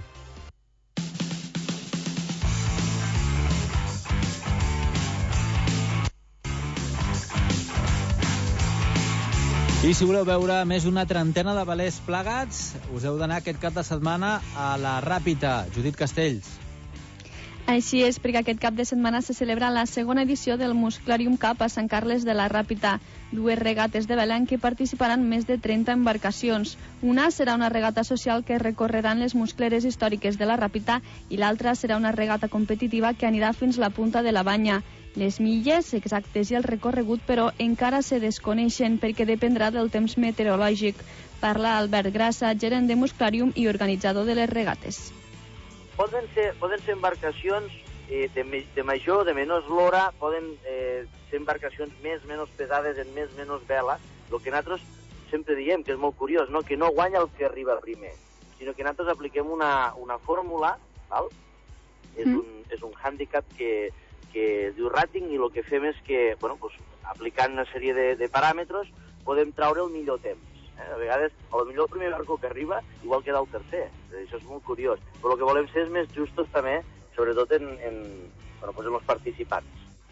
I si voleu veure més d'una trentena de velers plegats, us heu d'anar aquest cap de setmana a la Ràpita. Judit Castells. Així és, perquè aquest cap de setmana se celebra la segona edició del Musclarium Cup a Sant Carles de la Ràpita. Dues regates de vela en què participaran més de trenta embarcacions. Una serà una regata social que recorreran les muscleres històriques de la Ràpita i l'altra serà una regata competitiva que anirà fins la punta de la banya. Les milles exactes i el recorregut, però, encara se desconeixen perquè dependrà del temps meteorològic. Parla Albert Grassa, gerent de Musclarium i organitzador de les regates. Poden ser, poden ser embarcacions eh, de, de major o de menor eslora, poden eh, ser embarcacions més o menys pesades en més o menys vela. El que nosaltres sempre diem, que és molt curiós, no? Que no guanya el que arriba primer, sinó que nosaltres apliquem una, una fórmula, val? És, mm. un, és un handicap que, que es diu rating i el que fem és que, bueno, pues, aplicant una sèrie de, de paràmetres, podem traure el millor temps. Eh? A vegades, a lo millor el primer barco que arriba igual queda el tercer. Això és molt curiós. Però el que volem ser és més justos també, sobretot en, en, bueno, pues en els participants.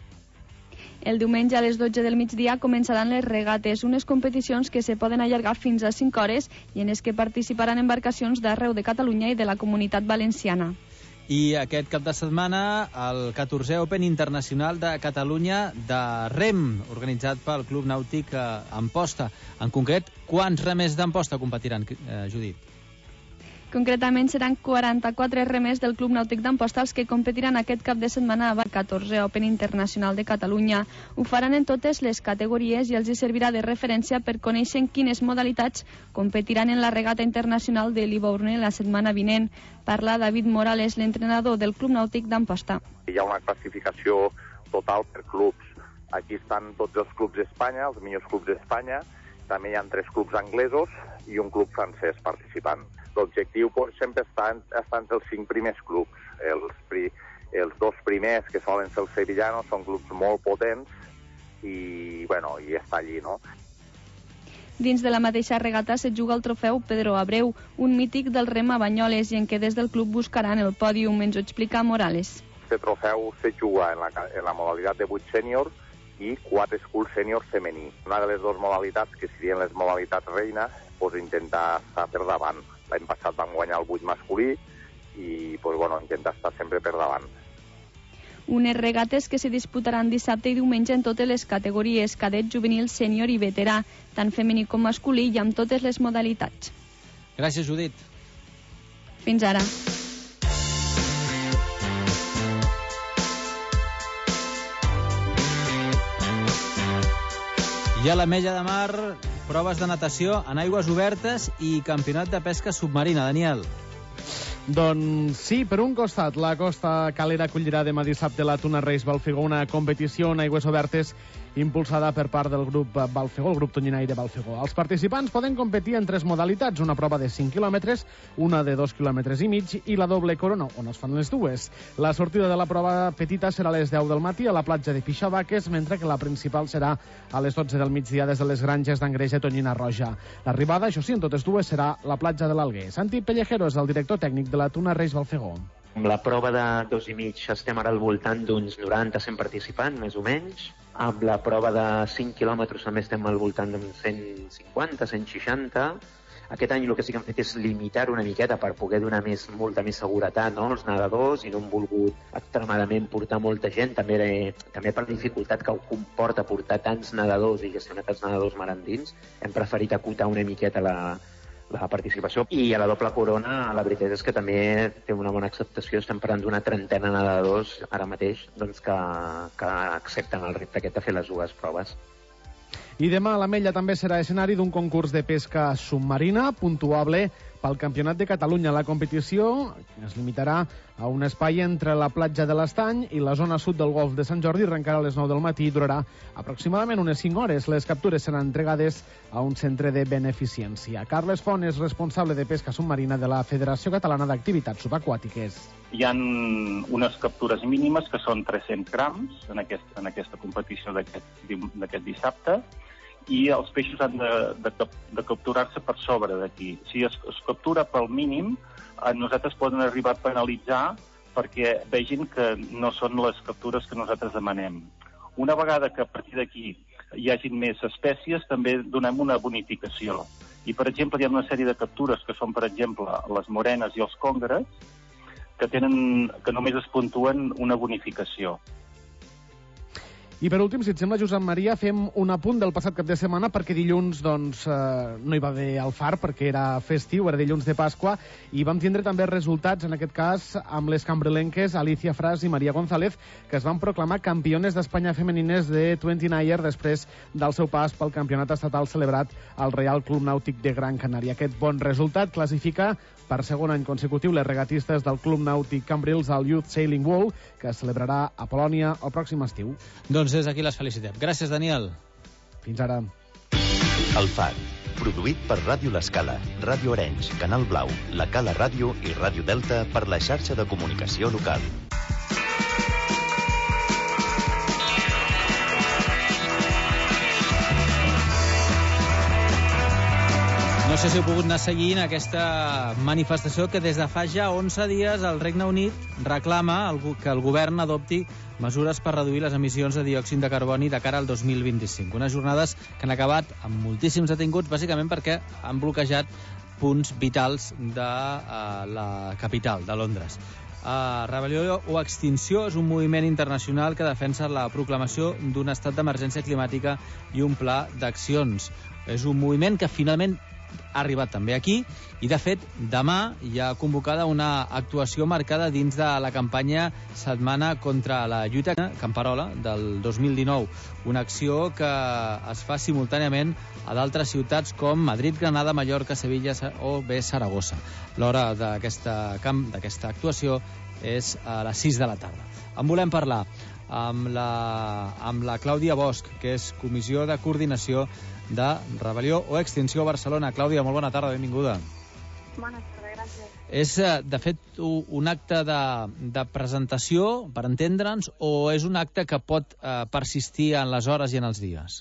El diumenge a les dotze del migdia començaran les regates, unes competicions que se poden allargar fins a cinc hores i en les que participaran embarcacions d'arreu de Catalunya i de la Comunitat Valenciana. I aquest cap de setmana el catorzè Open Internacional de Catalunya de rem, organitzat pel Club Nàutic Amposta. En concret, quants remers d'Amposta competiran, eh, Judit? Concretament seran quaranta-quatre remers del Club Nàutic d'Amposta els que competiran aquest cap de setmana al catorzè Open Internacional de Catalunya. Ho faran en totes les categories i els hi servirà de referència per conèixer en quines modalitats competiran en la regata internacional de Livorno la setmana vinent. Parla David Morales, l'entrenador del Club Nàutic d'Amposta. Hi ha una classificació total per clubs. Aquí estan tots els clubs d'Espanya, els millors clubs d'Espanya. També hi ha tres clubs anglesos i un club francès participant. L'objectiu sempre està, està entre els cinc primers clubs. Els, pri, els dos primers, que solen ser els sevillanos, són clubs molt potents i, bueno, i està allí, no? Dins de la mateixa regata se juga el trofeu Pedro Abreu, un mític del rem a Banyoles i en què des del club buscaran el pòdium, ens ho explica Morales. Aquest trofeu se juga en la, en la modalitat de vuit sènior i quatre schools sènior femení. Una de les dues modalitats, que serien les modalitats reina, pues, intentar estar per davant. L'any passat van guanyar el vuit masculí i pues, bueno, intentar estar sempre per davant. Unes regates que se disputaran dissabte i diumenge en totes les categories, cadet, juvenil, sènior i veterà, tant femení com masculí i amb totes les modalitats. Gràcies, Judit. Fins ara. I a l'Ametlla de Mar, proves de natació en aigües obertes i campionat de pesca submarina. Daniel. Doncs sí, per un costat, la Costa Calera acollirà demà dissabte la Tuna Reis Balfegó, una competició en aigües obertes impulsada per part del grup Balfegó, el grup tonyinaire Balfegó. Els participants poden competir en tres modalitats, una prova de cinc quilòmetres, una de dos quilòmetres i mig i la doble corona, on es fan les dues. La sortida de la prova petita serà a les deu del matí a la platja de Pixavaques, mentre que la principal serà a les dotze del migdia des de les granges d'Angreja i Tonyina Roja. L'arribada, això sí, en totes dues serà la platja de l'Alguer. Santi Pellejero és el director tècnic de la Tuna Reis Balfegó. Amb la prova de dos i mig estem ara al voltant d'uns noranta a cent participants, més o menys. Amb la prova de cinc quilòmetres també estem al voltant d'uns cent cinquanta, cent seixanta. Aquest any el que sí que hem fet és limitar una miqueta per poder donar més, molta més seguretat, no?, als nedadors, i no hem volgut extremadament portar molta gent, també, també per dificultat que ho comporta portar tants nedadors i gestionar tants nedadors marandins, hem preferit acotar una miqueta la, la participació. I a la doble corona, la veritat és que també té una bona acceptació. Estem parlant d'una trentena de nedadors ara mateix doncs, que, que accepten el repte aquest de fer les dues proves. I demà l'Ametlla també serà escenari d'un concurs de pesca submarina puntuable pel Campionat de Catalunya. La competició es limitarà a un espai entre la platja de l'Estany i la zona sud del golf de Sant Jordi. Arrencarà a les nou del matí i durarà aproximadament unes cinc hores. Les captures seran entregades a un centre de beneficència. Carles Font és responsable de pesca submarina de la Federació Catalana d'Activitats Subaquàtiques. Hi ha unes captures mínimes que són tres-cents grams en, aquest, en aquesta competició d'aquest dissabte, i els peixos han de, de, de capturar-se per sobre d'aquí. Si es, es captura pel mínim, a nosaltres poden arribar a penalitzar perquè vegin que no són les captures que nosaltres demanem. Una vegada que a partir d'aquí hi hagin més espècies, també donem una bonificació. I, per exemple, hi ha una sèrie de captures que són, per exemple, les morenes i els congres, que, tenen, que només es puntuen una bonificació. I per últim, si et sembla, Josep Maria, fem un apunt del passat cap de setmana, perquè dilluns doncs, eh, no hi va haver el Far, perquè era festiu, era dilluns de Pasqua, i vam tindre també resultats, en aquest cas, amb les cambrilenques Alicia Fras i Maria González, que es van proclamar campiones d'Espanya femenines de vint-i-niner després del seu pas pel campionat estatal celebrat al Real Club Nàutic de Gran Canària. Aquest bon resultat classifica per segon any consecutiu les regatistes del Club Nàutic Cambrils al Youth Sailing World, que es celebrarà a Polònia el pròxim estiu. Doncs des d'aquí les felicitem. Gràcies, Daniel. Fins ara. El Far, produït per Ràdio L'Escala, Ràdio Arenys, Canal Blau, La Cala Ràdio i Ràdio Delta per la xarxa de comunicació local. No sé si heu pogut anar seguint aquesta manifestació que des de fa ja onze dies el Regne Unit reclama que el govern adopti mesures per reduir les emissions de diòxid de carboni de cara al dos mil vint-i-cinc. Unes jornades que han acabat amb moltíssims detinguts, bàsicament perquè han bloquejat punts vitals de uh, la capital, de Londres. Uh, Rebel·lió o Extinció és un moviment internacional que defensa la proclamació d'un estat d'emergència climàtica i un pla d'accions. És un moviment que finalment ha arribat també aquí i, de fet, demà hi ha convocada una actuació marcada dins de la campanya Setmana contra la lluita Camperola del dos mil dinou, una acció que es fa simultàniament a d'altres ciutats com Madrid, Granada, Mallorca, Sevilla o bé Saragossa. L'hora d'aquesta d'aquesta actuació és a les sis de la tarda. En volem parlar amb la, amb la Clàudia Bosch, que és Comissió de Coordinació de Rebel·lió o Extinció a Barcelona. Clàudia, molt bona tarda, benvinguda. Bona tarda, gràcies. És, de fet, un acte de, de presentació, per entendre'ns, o és un acte que pot eh, persistir en les hores i en els dies?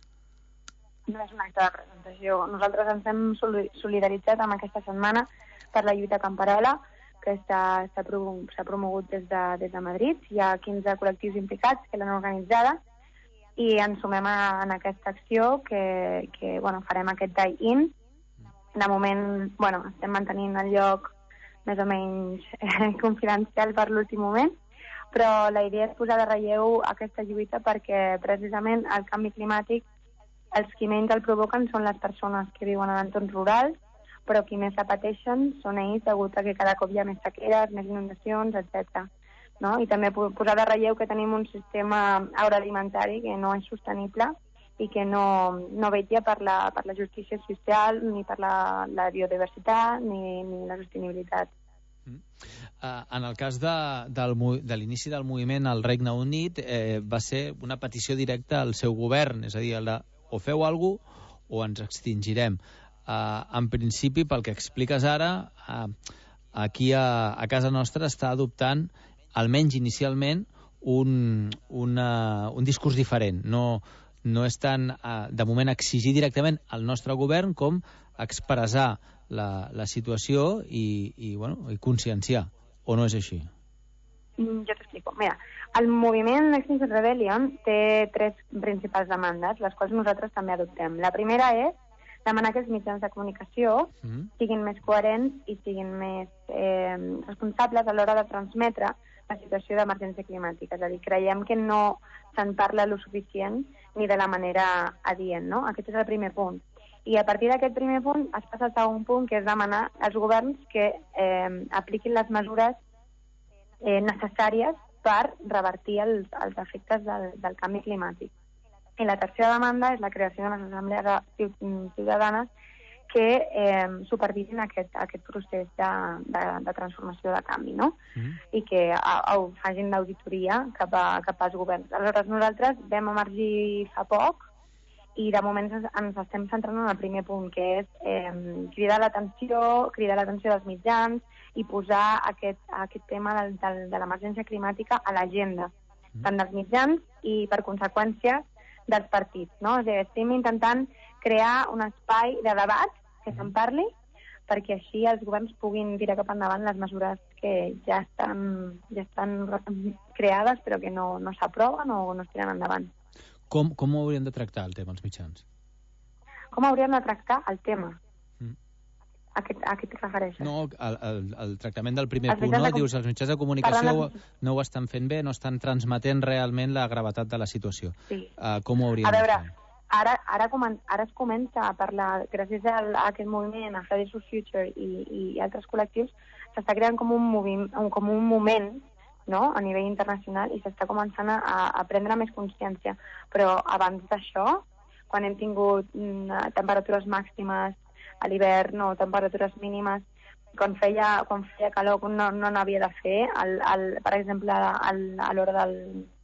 No és un acte de presentació. Nosaltres ens hem solidaritzat amb aquesta setmana per la lluita camperola, que s'ha promogut des de, des de Madrid. Hi ha quinze col·lectius implicats que l'han organitzada i ens sumem a, en aquesta acció que, que bueno, farem aquest die-in. De moment, bueno, estem mantenint el lloc més o menys eh, confidencial per l'últim moment, però la idea és posar de relleu aquesta lluita perquè precisament el canvi climàtic, els qui menys el provoquen són les persones que viuen en entorns rurals, però qui més la pateixen són ells degut a que cada cop hi ha més sequeres, més inundacions, etcètera. No? I també posar de relleu que tenim un sistema agroalimentari que no és sostenible i que no, no vetlla per la, per la justícia social, ni per la, la biodiversitat, ni, ni la sostenibilitat. Mm. Uh, en el cas de, del, de l'inici del moviment al Regne Unit eh, va ser una petició directa al seu govern, és a dir, el de, o feu alguna cosa o ens extingirem. Uh, en principi, pel que expliques ara, uh, aquí a, a casa nostra està adoptant, almenys inicialment, un, una, un discurs diferent. No, no és tant, uh, de moment, exigir directament al nostre govern com expressar la, la situació i, i, bueno, i conscienciar. O no és així? Jo t'explico. Mira, el moviment Extinction Rebellion té tres principals demandes, les quals nosaltres també adoptem. La primera és demanar que els mitjans de comunicació mm. siguin més coherents i siguin més eh, responsables a l'hora de transmetre la situació d'emergència climàtica. És a dir, creiem que no se'n parla lo suficient ni de la manera adient, no? Aquest és el primer punt. I a partir d'aquest primer punt es passa al segon punt, que és demanar als governs que eh, apliquin les mesures eh, necessàries per revertir els, els efectes del, del canvi climàtic. I la tercera demanda és la creació d'unes assemblees ciutadanes que eh, supervisin aquest, aquest procés de, de, de transformació de canvi, no? Mm. I que a, a, facin l'auditoria cap, a, cap als governs. Aleshores, nosaltres vam emergir fa poc i de moment ens, ens estem centrant en el primer punt, que és eh, cridar l'atenció, cridar l'atenció dels mitjans i posar aquest, aquest tema del, del, de l'emergència climàtica a l'agenda, mm. tant dels mitjans i, per conseqüència, dels partits. No? O sigui, estem intentant crear un espai de debat que se'n parli perquè així els governs puguin tirar cap endavant les mesures que ja estan, ja estan creades però que no, no s'aproven o no es tiren endavant. Com, com ho haurien de tractar el tema els mitjans? Com haurien de tractar el tema? Mm. A, què, a què t'hi refereixes? No, el, el, el tractament del primer punt, no? De... Dius, els mitjans de comunicació de... no ho estan fent bé, no estan transmetent realment la gravetat de la situació. Sí. Uh, com ho haurien a veure, de fer? Ara, ara, ara es comença a parlar, gràcies a, a aquest moviment, a Fridays for Future i, i altres col·lectius, s'està creant com un, movim, com un moment, no?, a nivell internacional i s'està començant a, a prendre més consciència. Però abans d'això, quan hem tingut mm, temperatures màximes a l'hivern o temperatures mínimes, quan feia, quan feia calor no, no n'havia de fer, el, el, per exemple, el, a l'hora del,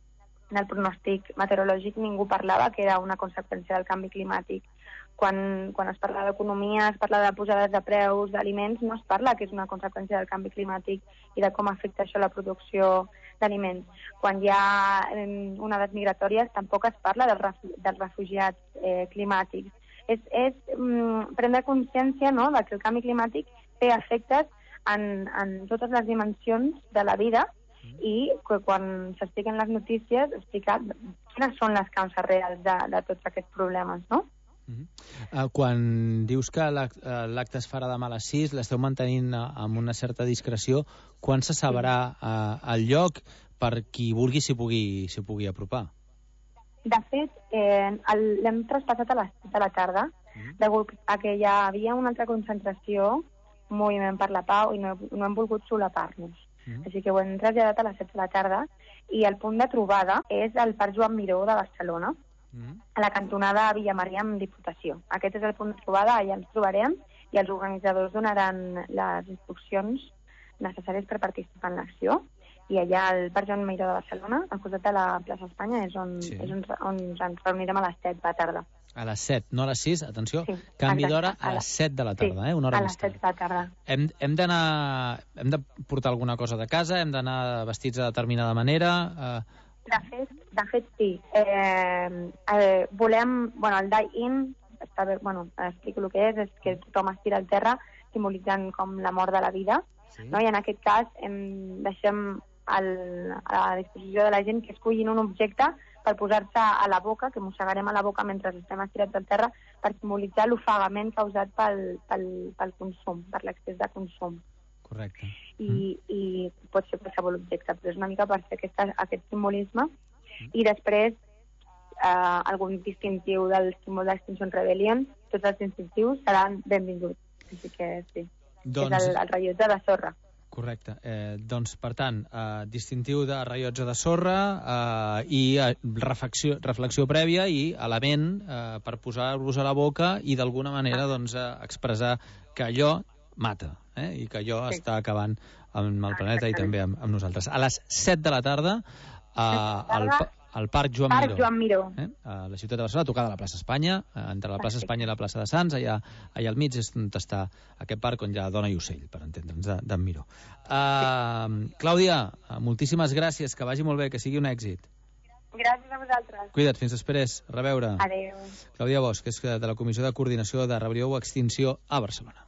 del pronòstic meteorològic ningú parlava que era una conseqüència del canvi climàtic. Quan, quan es parla d'economia, es parla de pujades de preus d'aliments, no es parla que és una conseqüència del canvi climàtic i de com afecta això la producció d'aliments. Quan hi ha eh, onades migratòries tampoc es parla dels, refu dels refugiats eh, climàtics. És, és mm, prendre consciència, no?, de que el canvi climàtic té efectes en, en totes les dimensions de la vida i que quan s'expliquen les notícies explicar quines són les causes reals de, de tots aquests problemes, no? Uh-huh. uh, quan dius que l'acte es farà demà a les sis, l'esteu mantenint uh, amb una certa discreció, quan se sabrà uh, el lloc per qui vulgui s'hi pugui, s'hi pugui apropar? De fet, eh, l'hem traspassat a les set de la tarda, uh-huh. degut a que hi havia una altra concentració, un moviment per la pau, i no, no hem volgut solapar-nos. Uh-huh. Així que ho hem traslladat a les set de la tarda, i el punt de trobada és el Parc Joan Miró de Barcelona, a la cantonada Villa Maria amb Diputació. Aquest és el punt de trobada, allà ens trobarem i els organitzadors donaran les instruccions necessàries per participar en l'acció. I allà al Parc Joan Miró de Barcelona, al costat de la plaça Espanya, és on, sí. és on, on ens reunirem a les set de la tarda. A les set, no a les sis, atenció, sí, canvi d'hora a les set de la tarda, sí, eh? Una hora a les set de la tarda. Hem, hem d'anar, hem de portar alguna cosa de casa, hem d'anar vestits de determinada manera... Eh... De fet, de fet, sí. Eh, eh, volem... Bueno, el die-in, bueno, explico el que és, és que tothom es tira al terra, simbolitzant com la mort de la vida, sí. No? I en aquest cas hem, deixem el, a la disposició de la gent que escullin un objecte per posar-se a la boca, que mossegarem a la boca mentre estem estirats al terra, per simbolitzar l'ofegament causat pel, pel, pel consum, per l'excés de consum. Correcte. I, mm. i pot ser qualsevol objecte, però és una mica per fer aquesta, aquest simbolisme. Mm. I després eh, algun distintiu del símbol d'Extinction Rebellion, tots els distintius seran benvinguts. Així que sí, doncs... és el, el rellotge de sorra. Correcte. Eh, doncs, per tant, eh, distintiu de rellotge de sorra eh, i eh, reflexió, reflexió prèvia i element eh, per posar-vos a la boca i d'alguna manera doncs, eh, expressar que allò mata, eh? I que allò sí. està acabant amb el Planeta i també amb, amb nosaltres. A les set de la tarda, a, al, al Parc Joan Parc Miró. Joan Miró. Eh? A la ciutat de Barcelona, tocada a la plaça Espanya, entre la plaça Espanya i la plaça de Sants, allà, allà al mig és on està aquest parc on hi ha Dona i Ocell, per entendre'ns, d'en Miró. Uh, Clàudia, moltíssimes gràcies, que vagi molt bé, que sigui un èxit. Gràcies a vosaltres. Cuida't, fins després. A reveure. Adéu. Clàudia Bosch, que és de la Comissió de Coordinació de Rebel·lió o Extinció a Barcelona.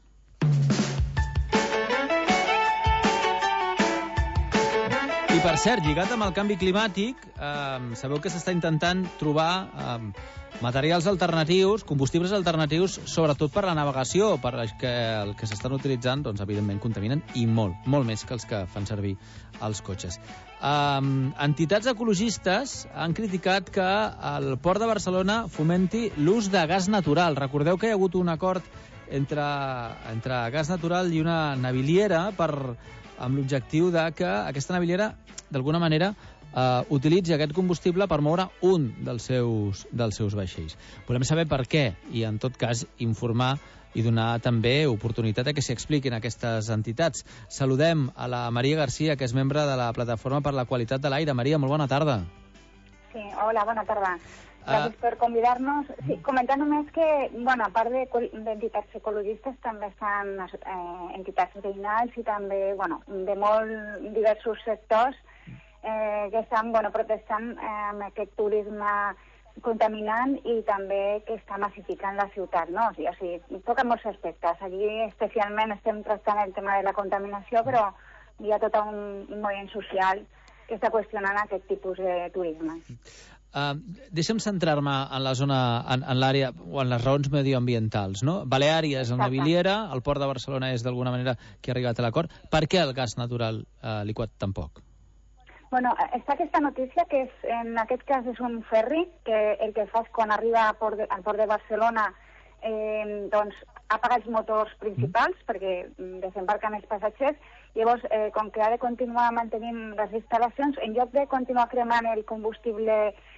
I per cert, lligat amb el canvi climàtic, eh, sabeu que s'està intentant trobar eh, materials alternatius, combustibles alternatius, sobretot per la navegació, perquè el que s'estan utilitzant, doncs, evidentment, contaminen i molt, molt més que els que fan servir els cotxes. Um, entitats ecologistes han criticat que el Port de Barcelona fomenti l'ús de gas natural. Recordeu que hi ha hagut un acord entre, entre gas natural i una naviliera per, amb l'objectiu de que aquesta naviliera, d'alguna manera, uh, utilitzi aquest combustible per moure un dels seus, dels seus vaixells. Volem saber per què i, en tot cas, informar i donar també oportunitat a que s'hi expliquin aquestes entitats. Saludem a la Maria Garcia, que és membre de la Plataforma per la Qualitat de l'Aire. Maria, molt bona tarda. Sí, hola, bona tarda. Gràcies uh... per convidar-nos. Sí, comentar només que, bueno, a part d'entitats ecologistes, també estan eh, entitats veïnals i també, bueno, de molt diversos sectors eh, que estan, bueno, protestant eh, amb aquest turisme contaminant i també que està massificant la ciutat, no? O sigui, o sigui, toca molts aspectes. Aquí especialment estem tractant el tema de la contaminació, però hi ha tot un, un moviment social que està qüestionant aquest tipus de turisme. Uh, deixa'm centrar-me en la zona, en, en l'àrea o en les raons medioambientals, no? Baleària és el naviliera, el Port de Barcelona és d'alguna manera que ha arribat a l'acord. Per què el gas natural uh, liquat tampoc? Bueno, està aquesta notícia que és, en aquest cas és un ferri que el que fa és quan arriba al Port de, al Port de Barcelona eh, doncs apaga els motors principals mm. perquè desembarquen els passatgers. Llavors, eh, com que ha de continuar mantenint les instal·lacions, en lloc de continuar cremant el combustible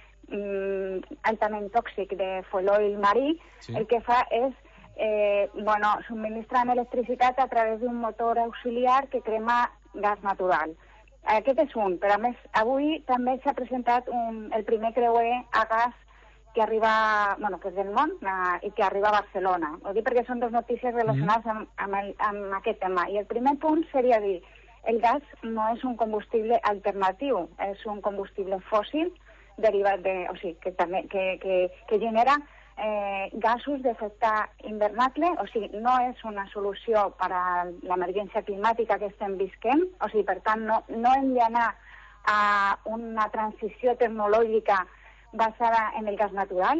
mm, altament tòxic de fuel oil marí, sí. el que fa és eh, bueno, subministrar electricitat a través d'un motor auxiliar que crema gas natural. Aquest és un, però a més avui també s'ha presentat un, el primer creuer a gas que arriba, bueno, que és del món uh, i que arriba a Barcelona. Ho dic perquè són dues notícies relacionades amb, amb, el, amb aquest tema. I el primer punt seria dir, el gas no és un combustible alternatiu, és un combustible fòssil derivat de, o sigui, que també que, que, que genera eh, gasos d'efecte hivernacle, o sigui, no és una solució per a l'emergència climàtica que estem visquent, o sigui, per tant, no, no hem d'anar a una transició tecnològica basada en el gas natural.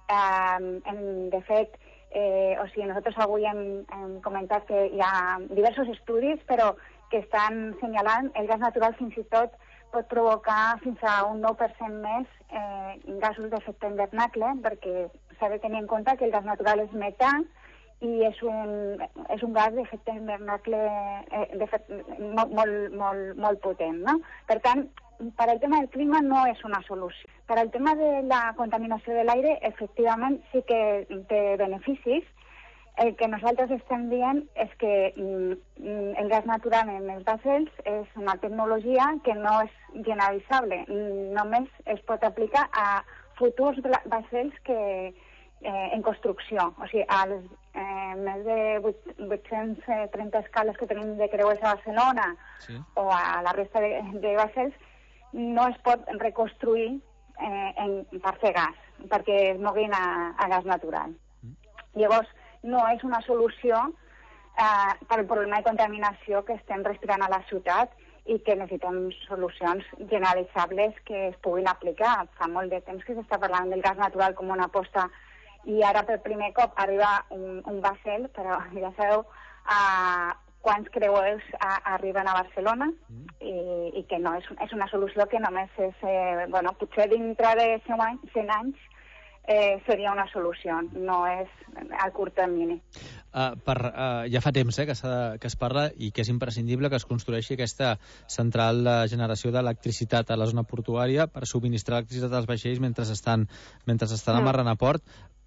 Eh, en, de fet, eh, o sigui, nosaltres avui hem, hem comentat que hi ha diversos estudis, però que estan assenyalant el gas natural fins i tot pot provocar fins a un nou per cent més eh, gasos d'efecte hivernacle, perquè s'ha de tenir en compte que el gas natural és metà i és un, és un gas d'efecte hivernacle eh, molt, molt, molt, molt potent, no? Per tant, per al tema del clima no és una solució. Per al tema de la contaminació de l'aire, efectivament sí que té beneficis. El que nosaltres estem dient és que mm, el gas natural en els vaixells és una tecnologia que no és generalitzable. Només es pot aplicar a futurs vaixells que, eh, en construcció. O sigui, als eh, més de vuit-cents trenta escales que tenim de creuers a Barcelona sí. o a la resta de, de vaixells, no es pot reconstruir eh, en, per fer gas, perquè es moguin a, a gas natural. Mm. Llavors, no és una solució eh, per al problema de contaminació que estem respirant a la ciutat i que necessitem solucions generalitzables que es puguin aplicar. Fa molt de temps que s'està parlant del gas natural com una aposta i ara per primer cop arriba un, un vaixell, però ja sabeu eh, quants creuers a, arriben a Barcelona mm. i, i que no és, és una solució que només és, eh, bueno, potser dintre de cent anys, cent anys Eh, seria una solució, no és a curt termini. Uh, per, uh, ja fa temps eh, que, que es parla i que és imprescindible que es construeixi aquesta central de generació d'electricitat a la zona portuària per subministrar electricitat als vaixells mentre estan, mentre estan mm. amarrant a port.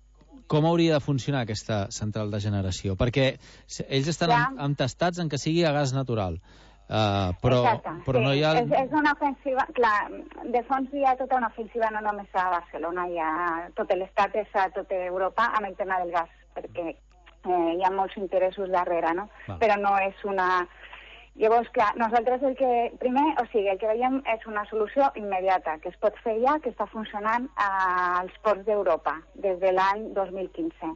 Com hauria de funcionar aquesta central de generació? Perquè ells estan ja. entestats en que sigui a gas natural. Uh, però, Exacte, però sí. no hi ha... És, és una ofensiva... Clar, de fons hi ha tota una ofensiva no només a Barcelona, hi ha tot l'estat, és a tota Europa amb el tema del gas, perquè eh, hi ha molts interessos darrere, no? Va. Però no és una... Llavors, clar, nosaltres el que... Primer, o sigui, el que veiem és una solució immediata, que es pot fer ja, que està funcionant als ports d'Europa des de l'any dos mil quinze.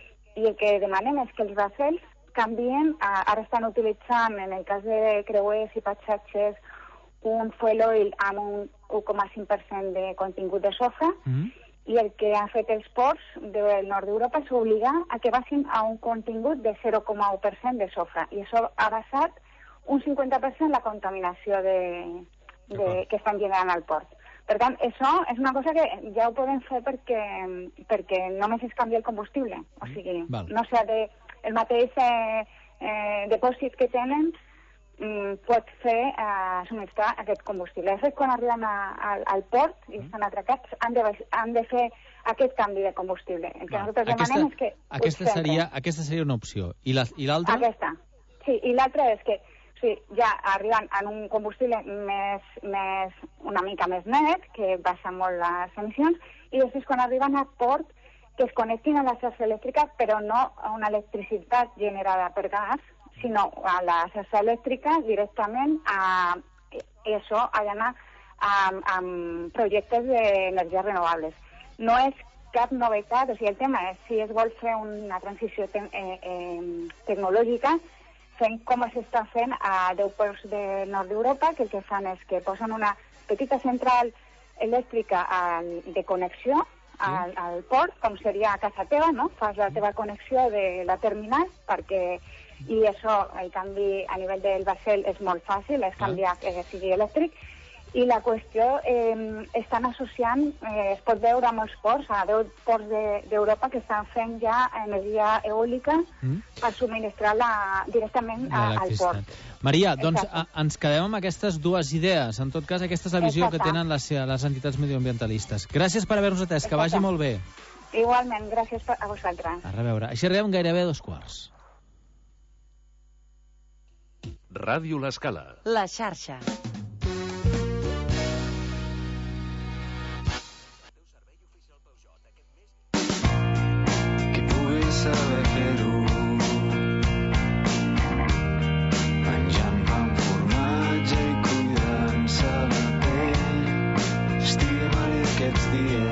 I el que demanem és que els vaixells canvien, ara estan utilitzant, en el cas de creuers i passatgers, un fuel oil amb un u coma cinc per cent de contingut de sofre, mm. i el que han fet els ports del nord d'Europa és obligar a que vagin a un contingut de zero coma u per cent de sofre, i això ha basat un cinquanta per cent la contaminació de, de, que estan generant al port. Per tant, això és una cosa que ja ho podem fer perquè, perquè només es canvia el combustible. O sigui, Val. no s'ha de... El mateix eh, eh, depòsit que tenen mm, pot fer eh, subministrar aquest combustible. De fet, quan arriben a, a, al port i estan atracats, han de, han de fer aquest canvi de combustible. El que nosaltres Aquesta, demanem és que... aquesta, seria, aquesta seria una opció. I l'altra? Aquesta. Sí, i l'altra és que sí, ja arriben en un combustible més, més, una mica més net, que baixa molt les emissions, i després quan arriben al port que es connectin a la xarxa elèctrica, però no a una electricitat generada per gas, sinó a la xarxa elèctrica directament a... I això ha d'anar amb, amb projectes d'energies renovables. No és cap novetat, o sigui, el tema és si es vol fer una transició te eh, eh, tecnològica, fent com s'està fent a deu ports de nord d'Europa, que el que fan és que posen una petita central elèctrica al, de connexió al, al port, com seria a casa teva, no? Fas la teva connexió de la terminal, perquè, i això, el canvi a nivell del vaixell és molt fàcil, és canviar que sigui elèctric, i la qüestió eh, estan associant, eh, es pot veure a molts ports, a deu ports d'Europa de, que estan fent ja energia eòlica mm. per subministrar-la directament a, al port. Maria, doncs a, ens quedem amb aquestes dues idees. En tot cas, aquesta és la visió Exacte. que tenen les, les entitats medioambientalistes. Gràcies per haver-nos atès, Exacte. que vagi molt bé. Igualment, gràcies a vosaltres. A reveure. Així arribem gairebé a dos quarts. Ràdio L'Escala. La xarxa. Saber fer-ho menjant pa amb formatge i cuidant-se la pell estimar aquests dies